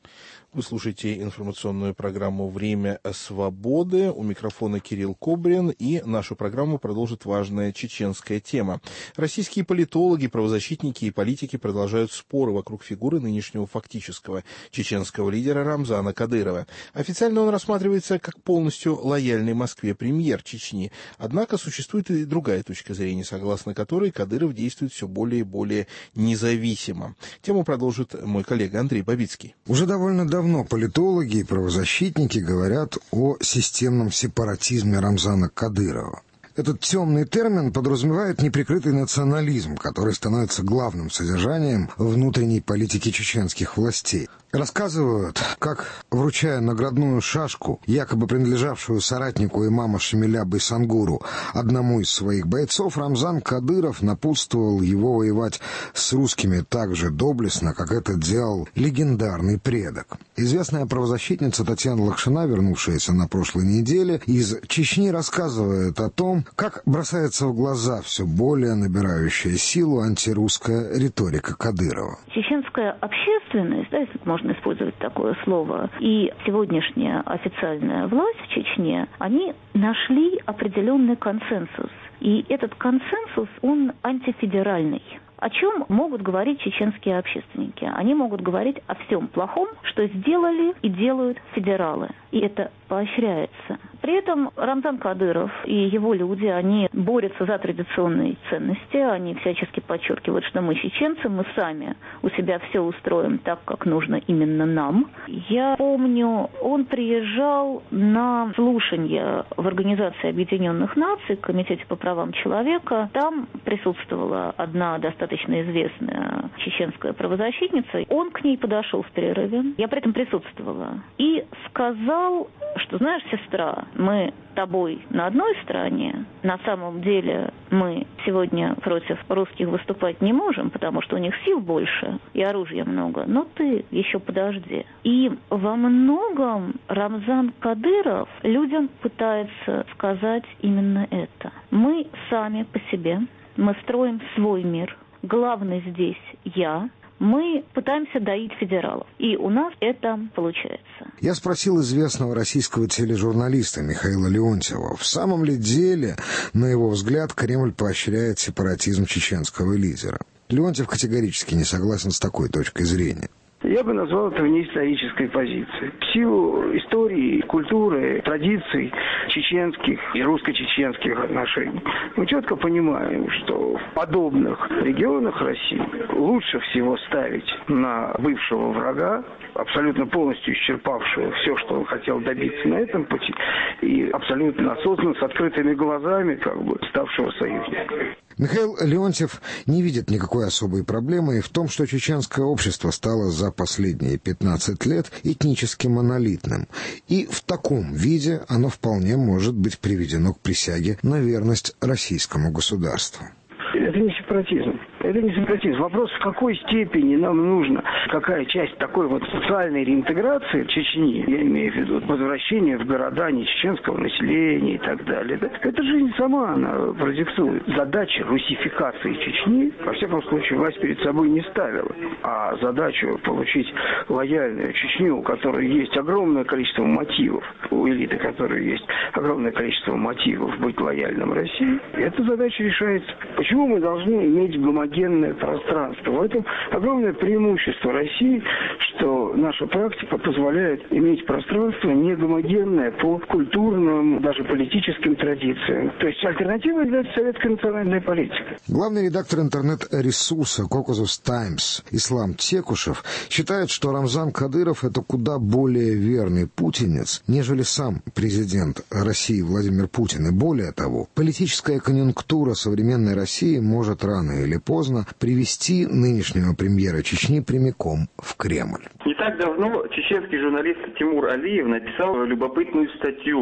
Вы слушаете информационную программу «Время свободы». У микрофона Кирилл Кобрин, и нашу программу продолжит важная чеченская тема. Российские политологи, правозащитники и политики продолжают споры вокруг фигуры нынешнего фактического чеченского лидера Рамзана Кадырова. Официально он рассматривается как полностью лояльный Москве премьер Чечни. Однако существует и другая точка зрения, согласно которой Кадыров действует все более и более независимо. Тему продолжит мой коллега Андрей Бабицкий. Уже довольно давно политологи и правозащитники говорят о системном сепаратизме Рамзана Кадырова. Этот темный термин подразумевает неприкрытый национализм, который становится главным содержанием внутренней политики чеченских властей. Рассказывают, как, вручая наградную шашку, якобы принадлежавшую соратнику имама Шамиля Байсангуру, одному из своих бойцов, Рамзан Кадыров напутствовал его воевать с русскими так же доблестно, как это делал легендарный предок. Известная правозащитница Татьяна Лакшина, вернувшаяся на прошлой неделе из Чечни, рассказывает о том, как бросается в глаза все более набирающая силу антирусская риторика Кадырова. Чеченская общественность, да, если можно использовать такое слово, и сегодняшняя официальная власть в Чечне, они нашли определенный консенсус. И этот консенсус, он антифедеральный. О чем могут говорить чеченские общественники? Они могут говорить о всем плохом, что сделали и делают федералы. И это поощряется. При этом Рамзан Кадыров и его люди, они борются за традиционные ценности, они всячески подчеркивают, что мы чеченцы, мы сами у себя все устроим так, как нужно именно нам. Я помню, он приезжал на слушание в Организации Объединенных Наций, в Комитете по правам человека. Там присутствовала одна достаточно известная чеченская правозащитница. Он к ней подошел в перерыве, я при этом присутствовала, и сказал, что, знаешь, сестра, мы с тобой на одной стороне, на самом деле мы сегодня против русских выступать не можем, потому что у них сил больше и оружия много, но ты еще подожди. И во многом Рамзан Кадыров людям пытается сказать именно это. Мы сами по себе, мы строим свой мир, главный здесь я. Мы пытаемся доить федералов, и у нас это получается. Я спросил известного российского тележурналиста Михаила Леонтьева, в самом ли деле, на его взгляд, Кремль поощряет сепаратизм чеченского лидера. Леонтьев категорически не согласен с такой точкой зрения. Я бы назвал это внеисторической позицией. В силу истории, культуры, традиций чеченских и русско-чеченских отношений мы четко понимаем, что в подобных регионах России лучше всего ставить на бывшего врага, абсолютно полностью исчерпавшего все, что он хотел добиться на этом пути, и абсолютно осознанно, с открытыми глазами, ставшего союзником. Михаил Леонтьев не видит никакой особой проблемы в том, что чеченское общество стало за последние 15 лет этнически монолитным. И в таком виде оно вполне может быть приведено к присяге на верность российскому государству. Это не сепаратизм. Это не сепаратизм. Вопрос, в какой степени нам нужно, какая часть такой социальной реинтеграции Чечни, я имею в виду возвращение в города нечеченского населения и так далее. Да? Эта жизнь сама, она продиктует. Задача русификации Чечни, во всяком случае, власть перед собой не ставила. А задачу получить лояльную Чечню, у которой есть огромное количество мотивов, у элиты, которой есть огромное количество мотивов быть лояльным России, эта задача решается. Почему мы должны иметь гомогенное пространство? В этом огромное преимущество России, что наша практика позволяет иметь пространство не гомогенное по культурным, даже политическим традициям. То есть альтернативой является советская национальная политика. Главный редактор интернет-ресурса Caucasus Times Ислам Текушев считает, что Рамзан Кадыров — это куда более верный путинец, нежели сам президент России Владимир Путин. И более того, политическая конъюнктура современной России может рано или поздно привести нынешнего премьера Чечни прямиком в Кремль. Не так давно чеченский журналист Тимур Алиев написал любопытную статью.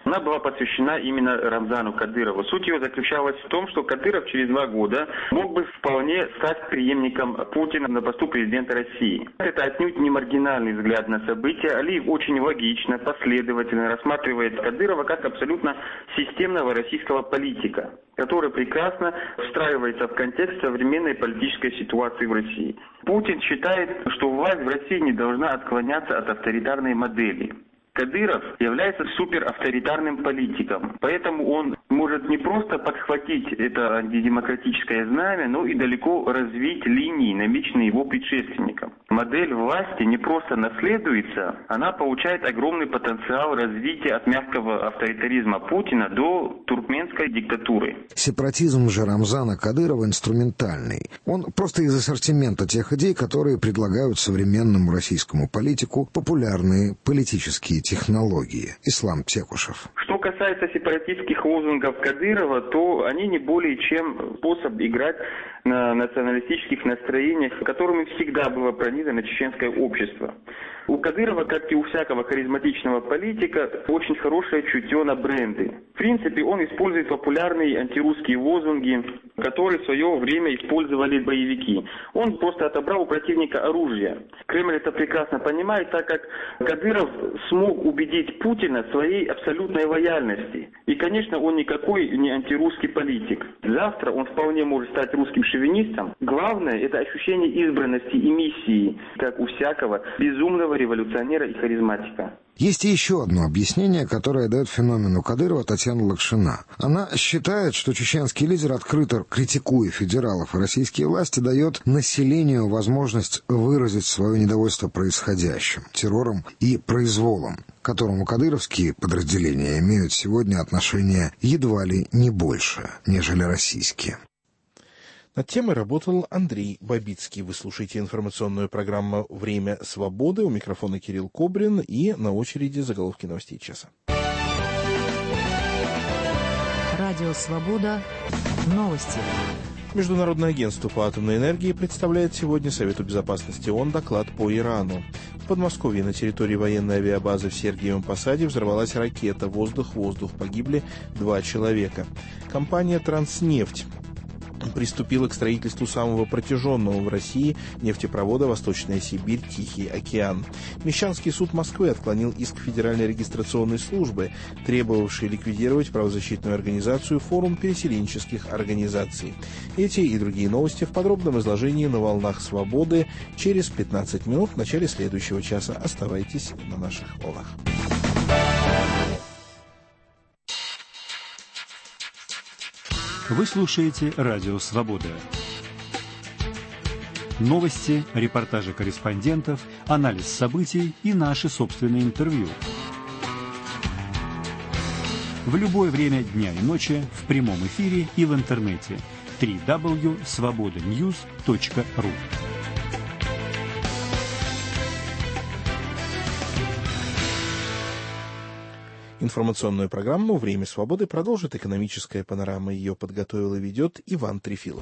Она была посвящена именно Рамзану Кадырову. Суть ее заключалась в том, что Кадыров через 2 года мог бы вполне стать преемником Путина на посту президента России. Это отнюдь не маргинальный взгляд на события. Алиев очень логично, последовательно рассматривает Кадырова как абсолютно системного российского политика, который прекрасно встраивается в контекст современной политической ситуации в России. Путин считает, что власть в России не должна отклоняться от авторитарной модели. Кадыров является суперавторитарным политиком, поэтому он может не просто подхватить это антидемократическое знамя, но и далеко развить линии, намеченные его предшественником. Модель власти не просто наследуется, она получает огромный потенциал развития от мягкого авторитаризма Путина до туркменской диктатуры. Сепаратизм же Рамзана Кадырова инструментальный. Он просто из ассортимента тех идей, которые предлагают современному российскому политику популярные политические технологии. Ислам Текушев. Что касается сепаратистских лозунгов Кадырова, то они не более чем способ играть на националистических настроениях, которыми всегда было пронизано чеченское общество. У Кадырова, как и у всякого харизматичного политика, очень хорошее чутье на бренды. В принципе, он использует популярные антирусские лозунги, которые в свое время использовали боевики. Он просто отобрал у противника оружие. Кремль это прекрасно понимает, так как Кадыров смог убедить Путина в своей абсолютной лояльности. И, конечно, он никакой не антирусский политик. Завтра он вполне может стать русским шовинистом. Главное – это ощущение избранности и миссии, как у всякого безумного революционера и харизматика. Есть и еще одно объяснение, которое дает феномену Кадырова Татьяна Лакшина. Она считает, что чеченский лидер, открыто критикуя федералов и российские власти, дает населению возможность выразить свое недовольство происходящим, террором и произволом, к которому кадыровские подразделения имеют сегодня отношение едва ли не больше, нежели российские. Над темой работал Андрей Бабицкий. Вы слушаете информационную программу «Время свободы». У микрофона Кирилл Кобрин и на очереди заголовки новостей часа. Радио «Свобода». Новости. Международное агентство по атомной энергии представляет сегодня Совету Безопасности ООН доклад по Ирану. В Подмосковье на территории военной авиабазы в Сергиевом Посаде взорвалась ракета «Воздух-воздух». Погибли 2 человека. Компания «Транснефть» приступила к строительству самого протяженного в России нефтепровода «Восточная Сибирь. Тихий океан». Мещанский суд Москвы отклонил иск Федеральной регистрационной службы, требовавший ликвидировать правозащитную организацию «Форум переселенческих организаций». Эти и другие новости в подробном изложении на «Волнах свободы» через 15 минут в начале следующего часа. Оставайтесь на наших волнах. Вы слушаете «Радио Свобода». Новости, репортажи корреспондентов, анализ событий и наши собственные интервью. В любое время дня и ночи, в прямом эфире и в интернете. www.svobodanews.ru. Информационную программу «Время свободы» продолжит экономическая панорама. Ее подготовил и ведет Иван Трефилов.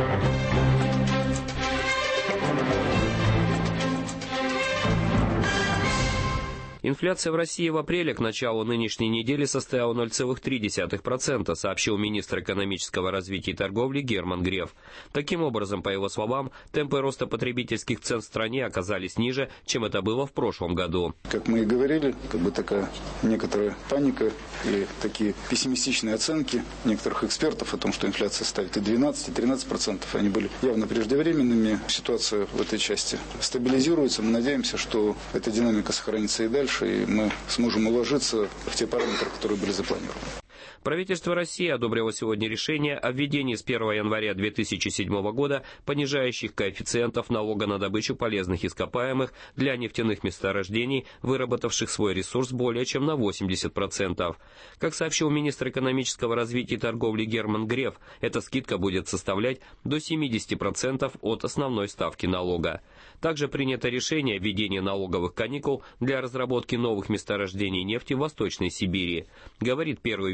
Инфляция в России в апреле к началу нынешней недели составила 0,3%, сообщил министр экономического развития и торговли Герман Греф. Таким образом, по его словам, темпы роста потребительских цен в стране оказались ниже, чем это было в прошлом году. Как мы и говорили, такая некоторая паника и такие пессимистичные оценки некоторых экспертов о том, что инфляция составит и 12, и 13%, они были явно преждевременными. Ситуация в этой части стабилизируется. Мы надеемся, что эта динамика сохранится и дальше, и мы сможем уложиться в те параметры, которые были запланированы. Правительство России одобрило сегодня решение о введении с 1 января 2007 года понижающих коэффициентов налога на добычу полезных ископаемых для нефтяных месторождений, выработавших свой ресурс более чем на 80%. Как сообщил министр экономического развития и торговли Герман Греф, эта скидка будет составлять до 70% от основной ставки налога. Также принято решение о введении налоговых каникул для разработки новых месторождений нефти в Восточной Сибири, говорит первый вице-премьер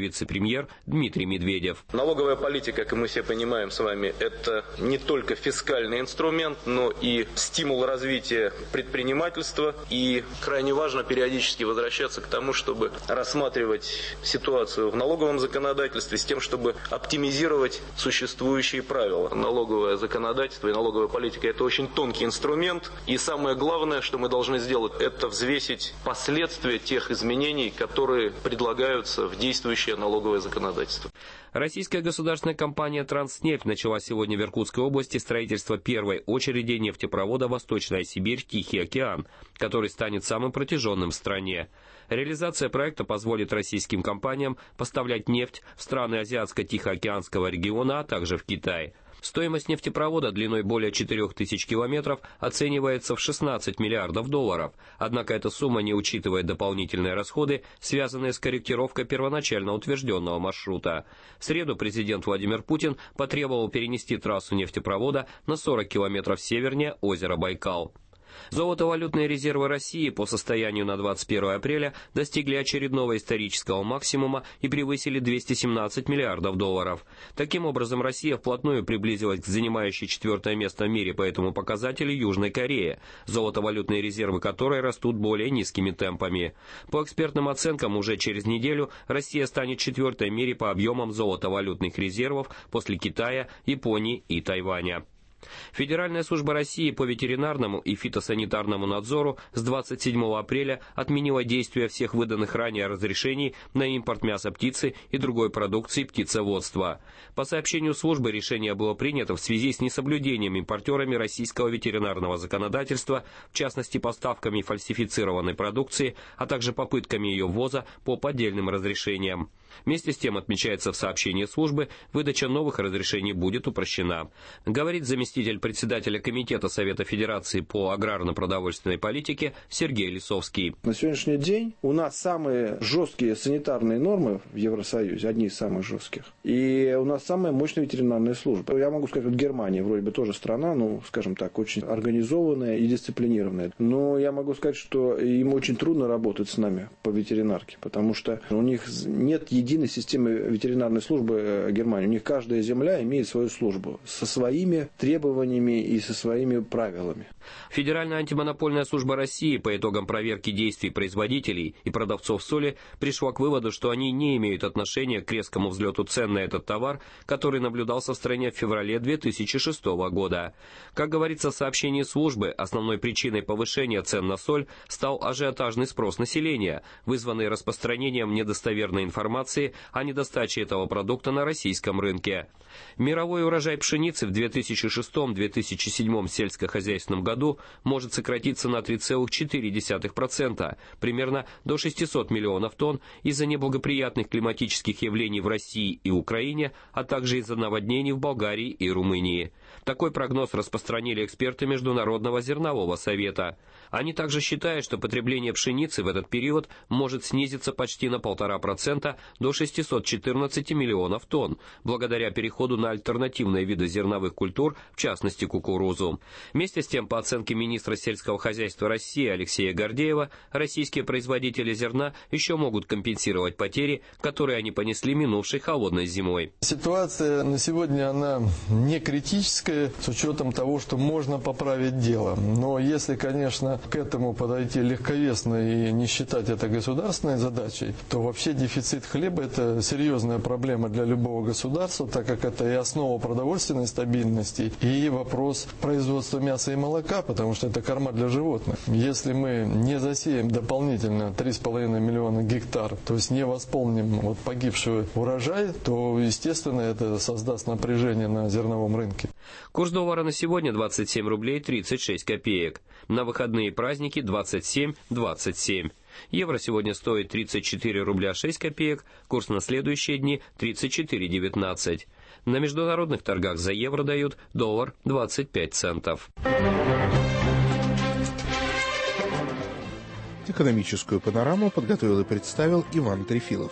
вице-премьер Дмитрий Медведев. Налоговая политика, как мы все понимаем с вами, это не только фискальный инструмент, но и стимул развития предпринимательства. И крайне важно периодически возвращаться к тому, чтобы рассматривать ситуацию в налоговом законодательстве с тем, чтобы оптимизировать существующие правила. Налоговое законодательство и налоговая политика – это очень тонкий инструмент. И самое главное, что мы должны сделать, это взвесить последствия тех изменений, которые предлагаются в действующее налоговое законодательство. Российская государственная компания «Транснефть» начала сегодня в Иркутской области строительство первой очереди нефтепровода «Восточная Сибирь. Тихий океан», который станет самым протяженным в стране. Реализация проекта позволит российским компаниям поставлять нефть в страны Азиатско-Тихоокеанского региона, а также в Китай. Стоимость нефтепровода длиной более 4000 километров оценивается в $16 миллиардов. Однако эта сумма не учитывает дополнительные расходы, связанные с корректировкой первоначально утвержденного маршрута. В среду президент Владимир Путин потребовал перенести трассу нефтепровода на 40 километров севернее озера Байкал. Золотовалютные резервы России по состоянию на 21 апреля достигли очередного исторического максимума и превысили $217 миллиардов. Таким образом, Россия вплотную приблизилась к занимающей 4-е место в мире по этому показателю Южной Корее, золотовалютные резервы которой растут более низкими темпами. По экспертным оценкам, уже через неделю Россия станет 4-й в мире по объемам золотовалютных резервов после Китая, Японии и Тайваня. Федеральная служба России по ветеринарному и фитосанитарному надзору с 27 апреля отменила действие всех выданных ранее разрешений на импорт мяса птицы и другой продукции птицеводства. По сообщению службы, решение было принято в связи с несоблюдением импортерами российского ветеринарного законодательства, в частности поставками фальсифицированной продукции, а также попытками ее ввоза по поддельным разрешениям. Вместе с тем, отмечается в сообщении службы, выдача новых разрешений будет упрощена. Говорит заместитель председателя Комитета Совета Федерации по аграрно-продовольственной политике Сергей Лисовский. На сегодняшний день у нас самые жесткие санитарные нормы в Евросоюзе, одни из самых жестких. И у нас самая мощная ветеринарная служба. Я могу сказать, вот Германия вроде бы тоже страна, ну, скажем так, очень организованная и дисциплинированная. Но я могу сказать, что им очень трудно работать с нами по ветеринарке, потому что у них нет единой системы ветеринарной службы Германии. У них каждая земля имеет свою службу со своими требованиями и со своими правилами. Федеральная антимонопольная служба России по итогам проверки действий производителей и продавцов соли пришла к выводу, что они не имеют отношения к резкому взлету цен на этот товар, который наблюдался в стране в феврале 2006 года. Как говорится в сообщении службы, основной причиной повышения цен на соль стал ажиотажный спрос населения, вызванный распространением недостоверной информации о недостаче этого продукта на российском рынке. Мировой урожай пшеницы в 2006-2007 сельскохозяйственном году может сократиться на 3,4%, примерно до 600 миллионов тонн из-за неблагоприятных климатических явлений в России и Украине, а также из-за наводнений в Болгарии и Румынии. Такой прогноз распространили эксперты Международного зернового совета. Они также считают, что потребление пшеницы в этот период может снизиться почти на 1,5% до 614 миллионов тонн, благодаря переходу на альтернативные виды зерновых культур, в частности кукурузу. Вместе с тем, по оценке министра сельского хозяйства России Алексея Гордеева, российские производители зерна еще могут компенсировать потери, которые они понесли минувшей холодной зимой. Ситуация на сегодня, она не критическая, с учетом того, что можно поправить дело. Но если, конечно, к этому подойти легковесно и не считать это государственной задачей, то вообще дефицит хлеба – это серьезная проблема для любого государства, так как это и основа продовольственной стабильности, и вопрос производства мяса и молока, потому что это корма для животных. Если мы не засеем дополнительно 3,5 миллиона гектар, то есть не восполним вот погибший урожай, то, естественно, это создаст напряжение на зерновом рынке. Курс доллара на сегодня 27 рублей 36 копеек. На выходные и праздники 27,27. Евро сегодня стоит 34 рубля 6 копеек, курс на следующие дни 34,19. На международных торгах за евро дают доллар 25 центов. Экономическую панораму подготовил и представил Иван Трефилов.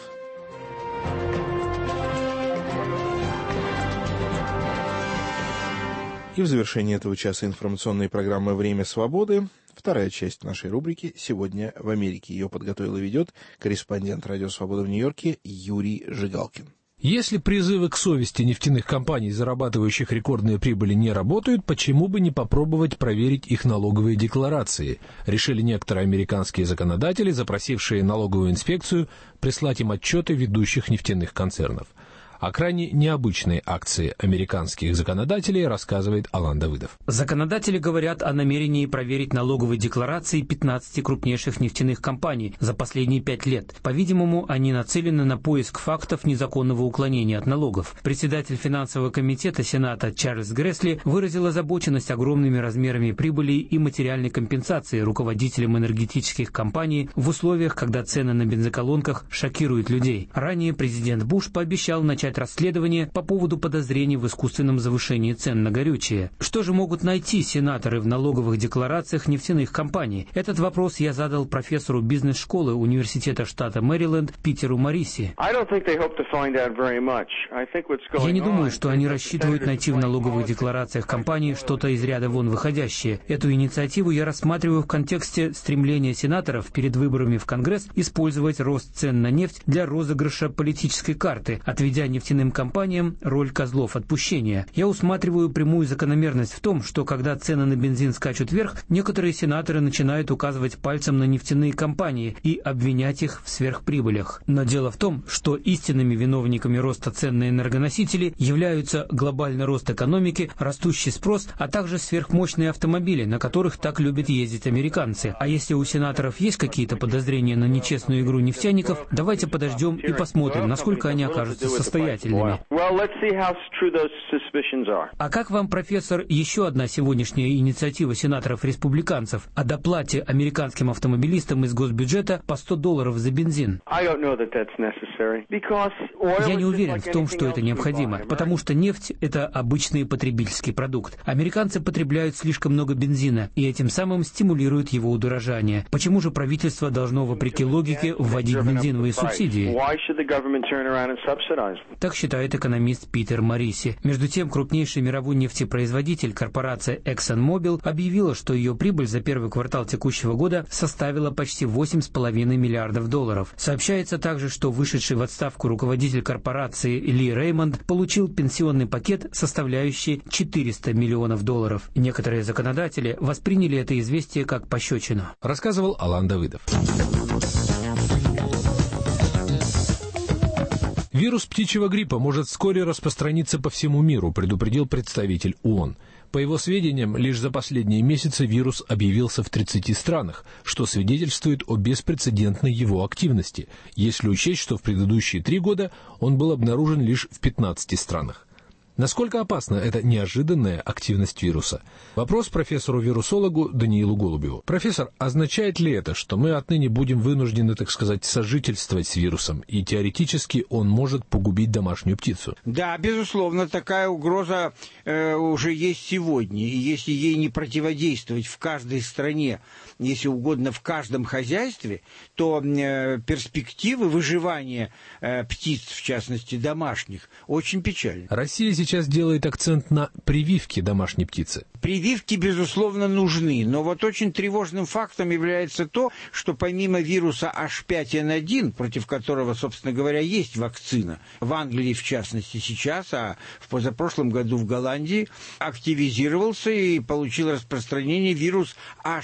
И в завершении этого часа информационной программы «Время свободы» в вторая часть нашей рубрики «Сегодня в Америке». Ее подготовил и ведет корреспондент «Радио Свобода» в Нью-Йорке Юрий Жигалкин. Если призывы к совести нефтяных компаний, зарабатывающих рекордные прибыли, не работают, почему бы не попробовать проверить их налоговые декларации? Решили некоторые американские законодатели, запросившие налоговую инспекцию, прислать им отчеты ведущих нефтяных концернов. О крайне необычной акции американских законодателей рассказывает Алан Давыдов. Законодатели говорят о намерении проверить налоговые декларации 15 крупнейших нефтяных компаний за последние 5 лет. По-видимому, они нацелены на поиск фактов незаконного уклонения от налогов. Председатель финансового комитета Сената Чарльз Грэсли выразил озабоченность огромными размерами прибыли и материальной компенсации руководителям энергетических компаний в условиях, когда цены на бензоколонках шокируют людей. Ранее президент Буш пообещал начать расследование по поводу подозрений в искусственном завышении цен на горючее. Что же могут найти сенаторы в налоговых декларациях нефтяных компаний? Этот вопрос я задал профессору бизнес-школы Университета штата Мэриленд Питеру Мориси. Я не думаю, что они рассчитывают найти в налоговых декларациях компаний что-то из ряда вон выходящее. Эту инициативу я рассматриваю в контексте стремления сенаторов перед выборами в Конгресс использовать рост цен на нефть для розыгрыша политической карты, отведя нефтяным компаниям роль козлов отпущения. Я усматриваю прямую закономерность в том, что когда цены на бензин скачут вверх, некоторые сенаторы начинают указывать пальцем на нефтяные компании и обвинять их в сверхприбылях. Но дело в том, что истинными виновниками роста цен на энергоносители являются глобальный рост экономики, растущий спрос, а также сверхмощные автомобили, на которых так любят ездить американцы. А если у сенаторов есть какие-то подозрения на нечестную игру нефтяников, давайте подождем и посмотрим, насколько они окажутся состоятельными. А как вам, профессор, еще одна сегодняшняя инициатива сенаторов-республиканцев о доплате американским автомобилистам из госбюджета по $100 за бензин? Я не уверен в том, что это необходимо, потому что нефть – это обычный потребительский продукт. Американцы потребляют слишком много бензина и этим самым стимулируют его удорожание. Почему же правительство должно, вопреки логике, вводить бензиновые субсидии? Так считает экономист Питер Мориси. Между тем, крупнейший мировой нефтепроизводитель, корпорация ExxonMobil, объявила, что ее прибыль за первый квартал текущего года составила почти $8,5 миллиардов. Сообщается также, что вышедший в отставку руководитель корпорации Ли Реймонд получил пенсионный пакет, составляющий $400 миллионов. Некоторые законодатели восприняли это известие как пощечину. Рассказывал Алан Давыдов. Вирус птичьего гриппа может вскоре распространиться по всему миру, предупредил представитель ООН. По его сведениям, лишь за последние месяцы вирус объявился в 30 странах, что свидетельствует о беспрецедентной его активности, если учесть, что в предыдущие 3 года он был обнаружен лишь в 15 странах. Насколько опасна эта неожиданная активность вируса? Вопрос профессору-вирусологу Даниилу Голубеву. Профессор, означает ли это, что мы отныне будем вынуждены, так сказать, сожительствовать с вирусом, и теоретически он может погубить домашнюю птицу? Да, безусловно, такая угроза уже есть сегодня. И если ей не противодействовать в каждой стране, если угодно, в каждом хозяйстве, то перспективы выживания птиц, в частности домашних, очень печальны. Россия сейчас делает акцент на прививке домашней птицы. Прививки, безусловно, нужны, но вот очень тревожным фактом является то, что помимо вируса H5N1, против которого, собственно говоря, есть вакцина, в Англии, в частности, сейчас, а в позапрошлом году в Голландии, активизировался и получил распространение вирус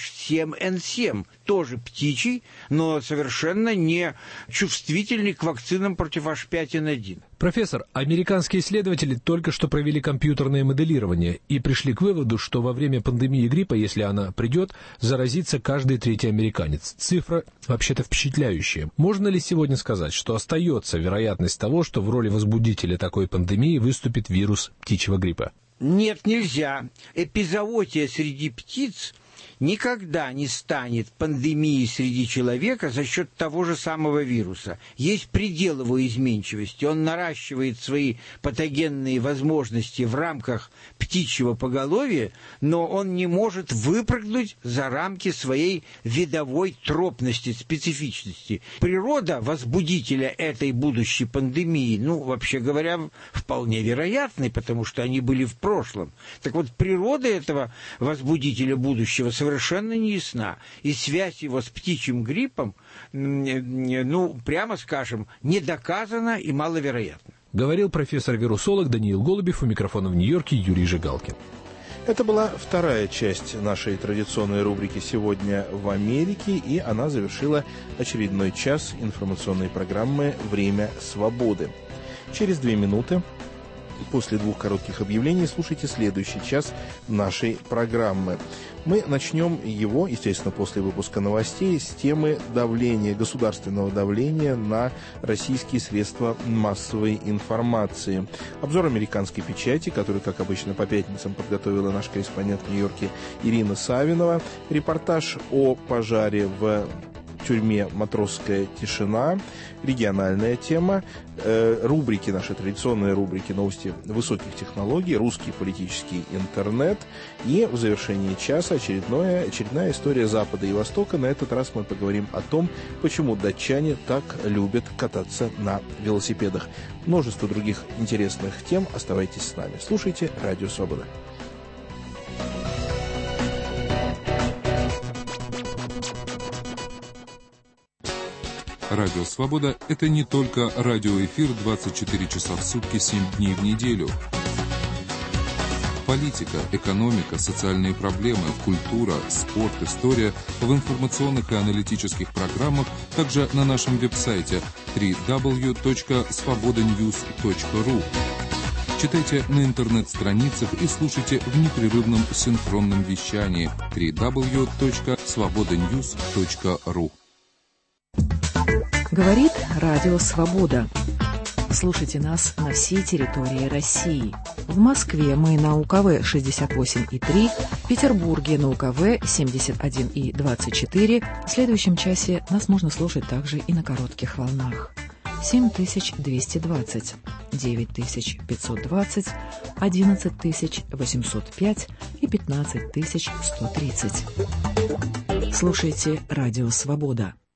H7N7, тоже птичий, но совершенно не чувствительный к вакцинам против H5N1. Профессор, американские исследователи только что провели компьютерное моделирование и пришли к выводу, что во время пандемии гриппа, если она придет, заразится каждый 3-й американец. Цифра вообще-то впечатляющая. Можно ли сегодня сказать, что остается вероятность того, что в роли возбудителя такой пандемии выступит вирус птичьего гриппа? Нет, нельзя. Эпизоотия среди птиц никогда не станет пандемией среди человека за счет того же самого вируса. Есть предел его изменчивости. Он наращивает свои патогенные возможности в рамках птичьего поголовья, но он не может выпрыгнуть за рамки своей видовой тропности, специфичности. Природа возбудителя этой будущей пандемии, вообще говоря, вполне вероятной, потому что они были в прошлом. Так вот, природа этого возбудителя будущего совершенно не ясна. И связь его с птичьим гриппом, прямо скажем, не доказана и маловероятна. Говорил профессор-вирусолог Даниил Голубев, у микрофона в Нью-Йорке Юрий Жигалкин. Это была вторая часть нашей традиционной рубрики «Сегодня в Америке», и она завершила очередной час информационной программы «Время свободы». Через 2 минуты, после 2 коротких объявлений, слушайте следующий час нашей программы. Мы начнем его, естественно, после выпуска новостей, с темы давления, государственного давления на российские средства массовой информации. Обзор американской печати, который, как обычно, по пятницам подготовила наш корреспондент в Нью-Йорке Ирина Савинова. Репортаж о пожаре в тюрьме «Матросская тишина», региональная тема, рубрики, наши традиционные рубрики «Новости высоких технологий», «Русский политический интернет», и в завершении часа очередная история Запада и Востока. На этот раз мы поговорим о том, почему датчане так любят кататься на велосипедах. Множество других интересных тем. Оставайтесь с нами. Слушайте «Радио Свобода». Радио «Свобода» — это не только радиоэфир 24 часа в сутки, 7 дней в неделю. Политика, экономика, социальные проблемы, культура, спорт, история в информационных и аналитических программах, также на нашем веб-сайте www.svobodanews.ru. Читайте на интернет-страницах и слушайте в непрерывном синхронном вещании www.svobodanews.ru. Говорит Радио Свобода. Слушайте нас на всей территории России. В Москве мы на УКВ 68,3, в Петербурге на УКВ 71,24. В следующем часе нас можно слушать также и на коротких волнах. 7220, 9520, 11805 и 15130. Слушайте Радио Свобода.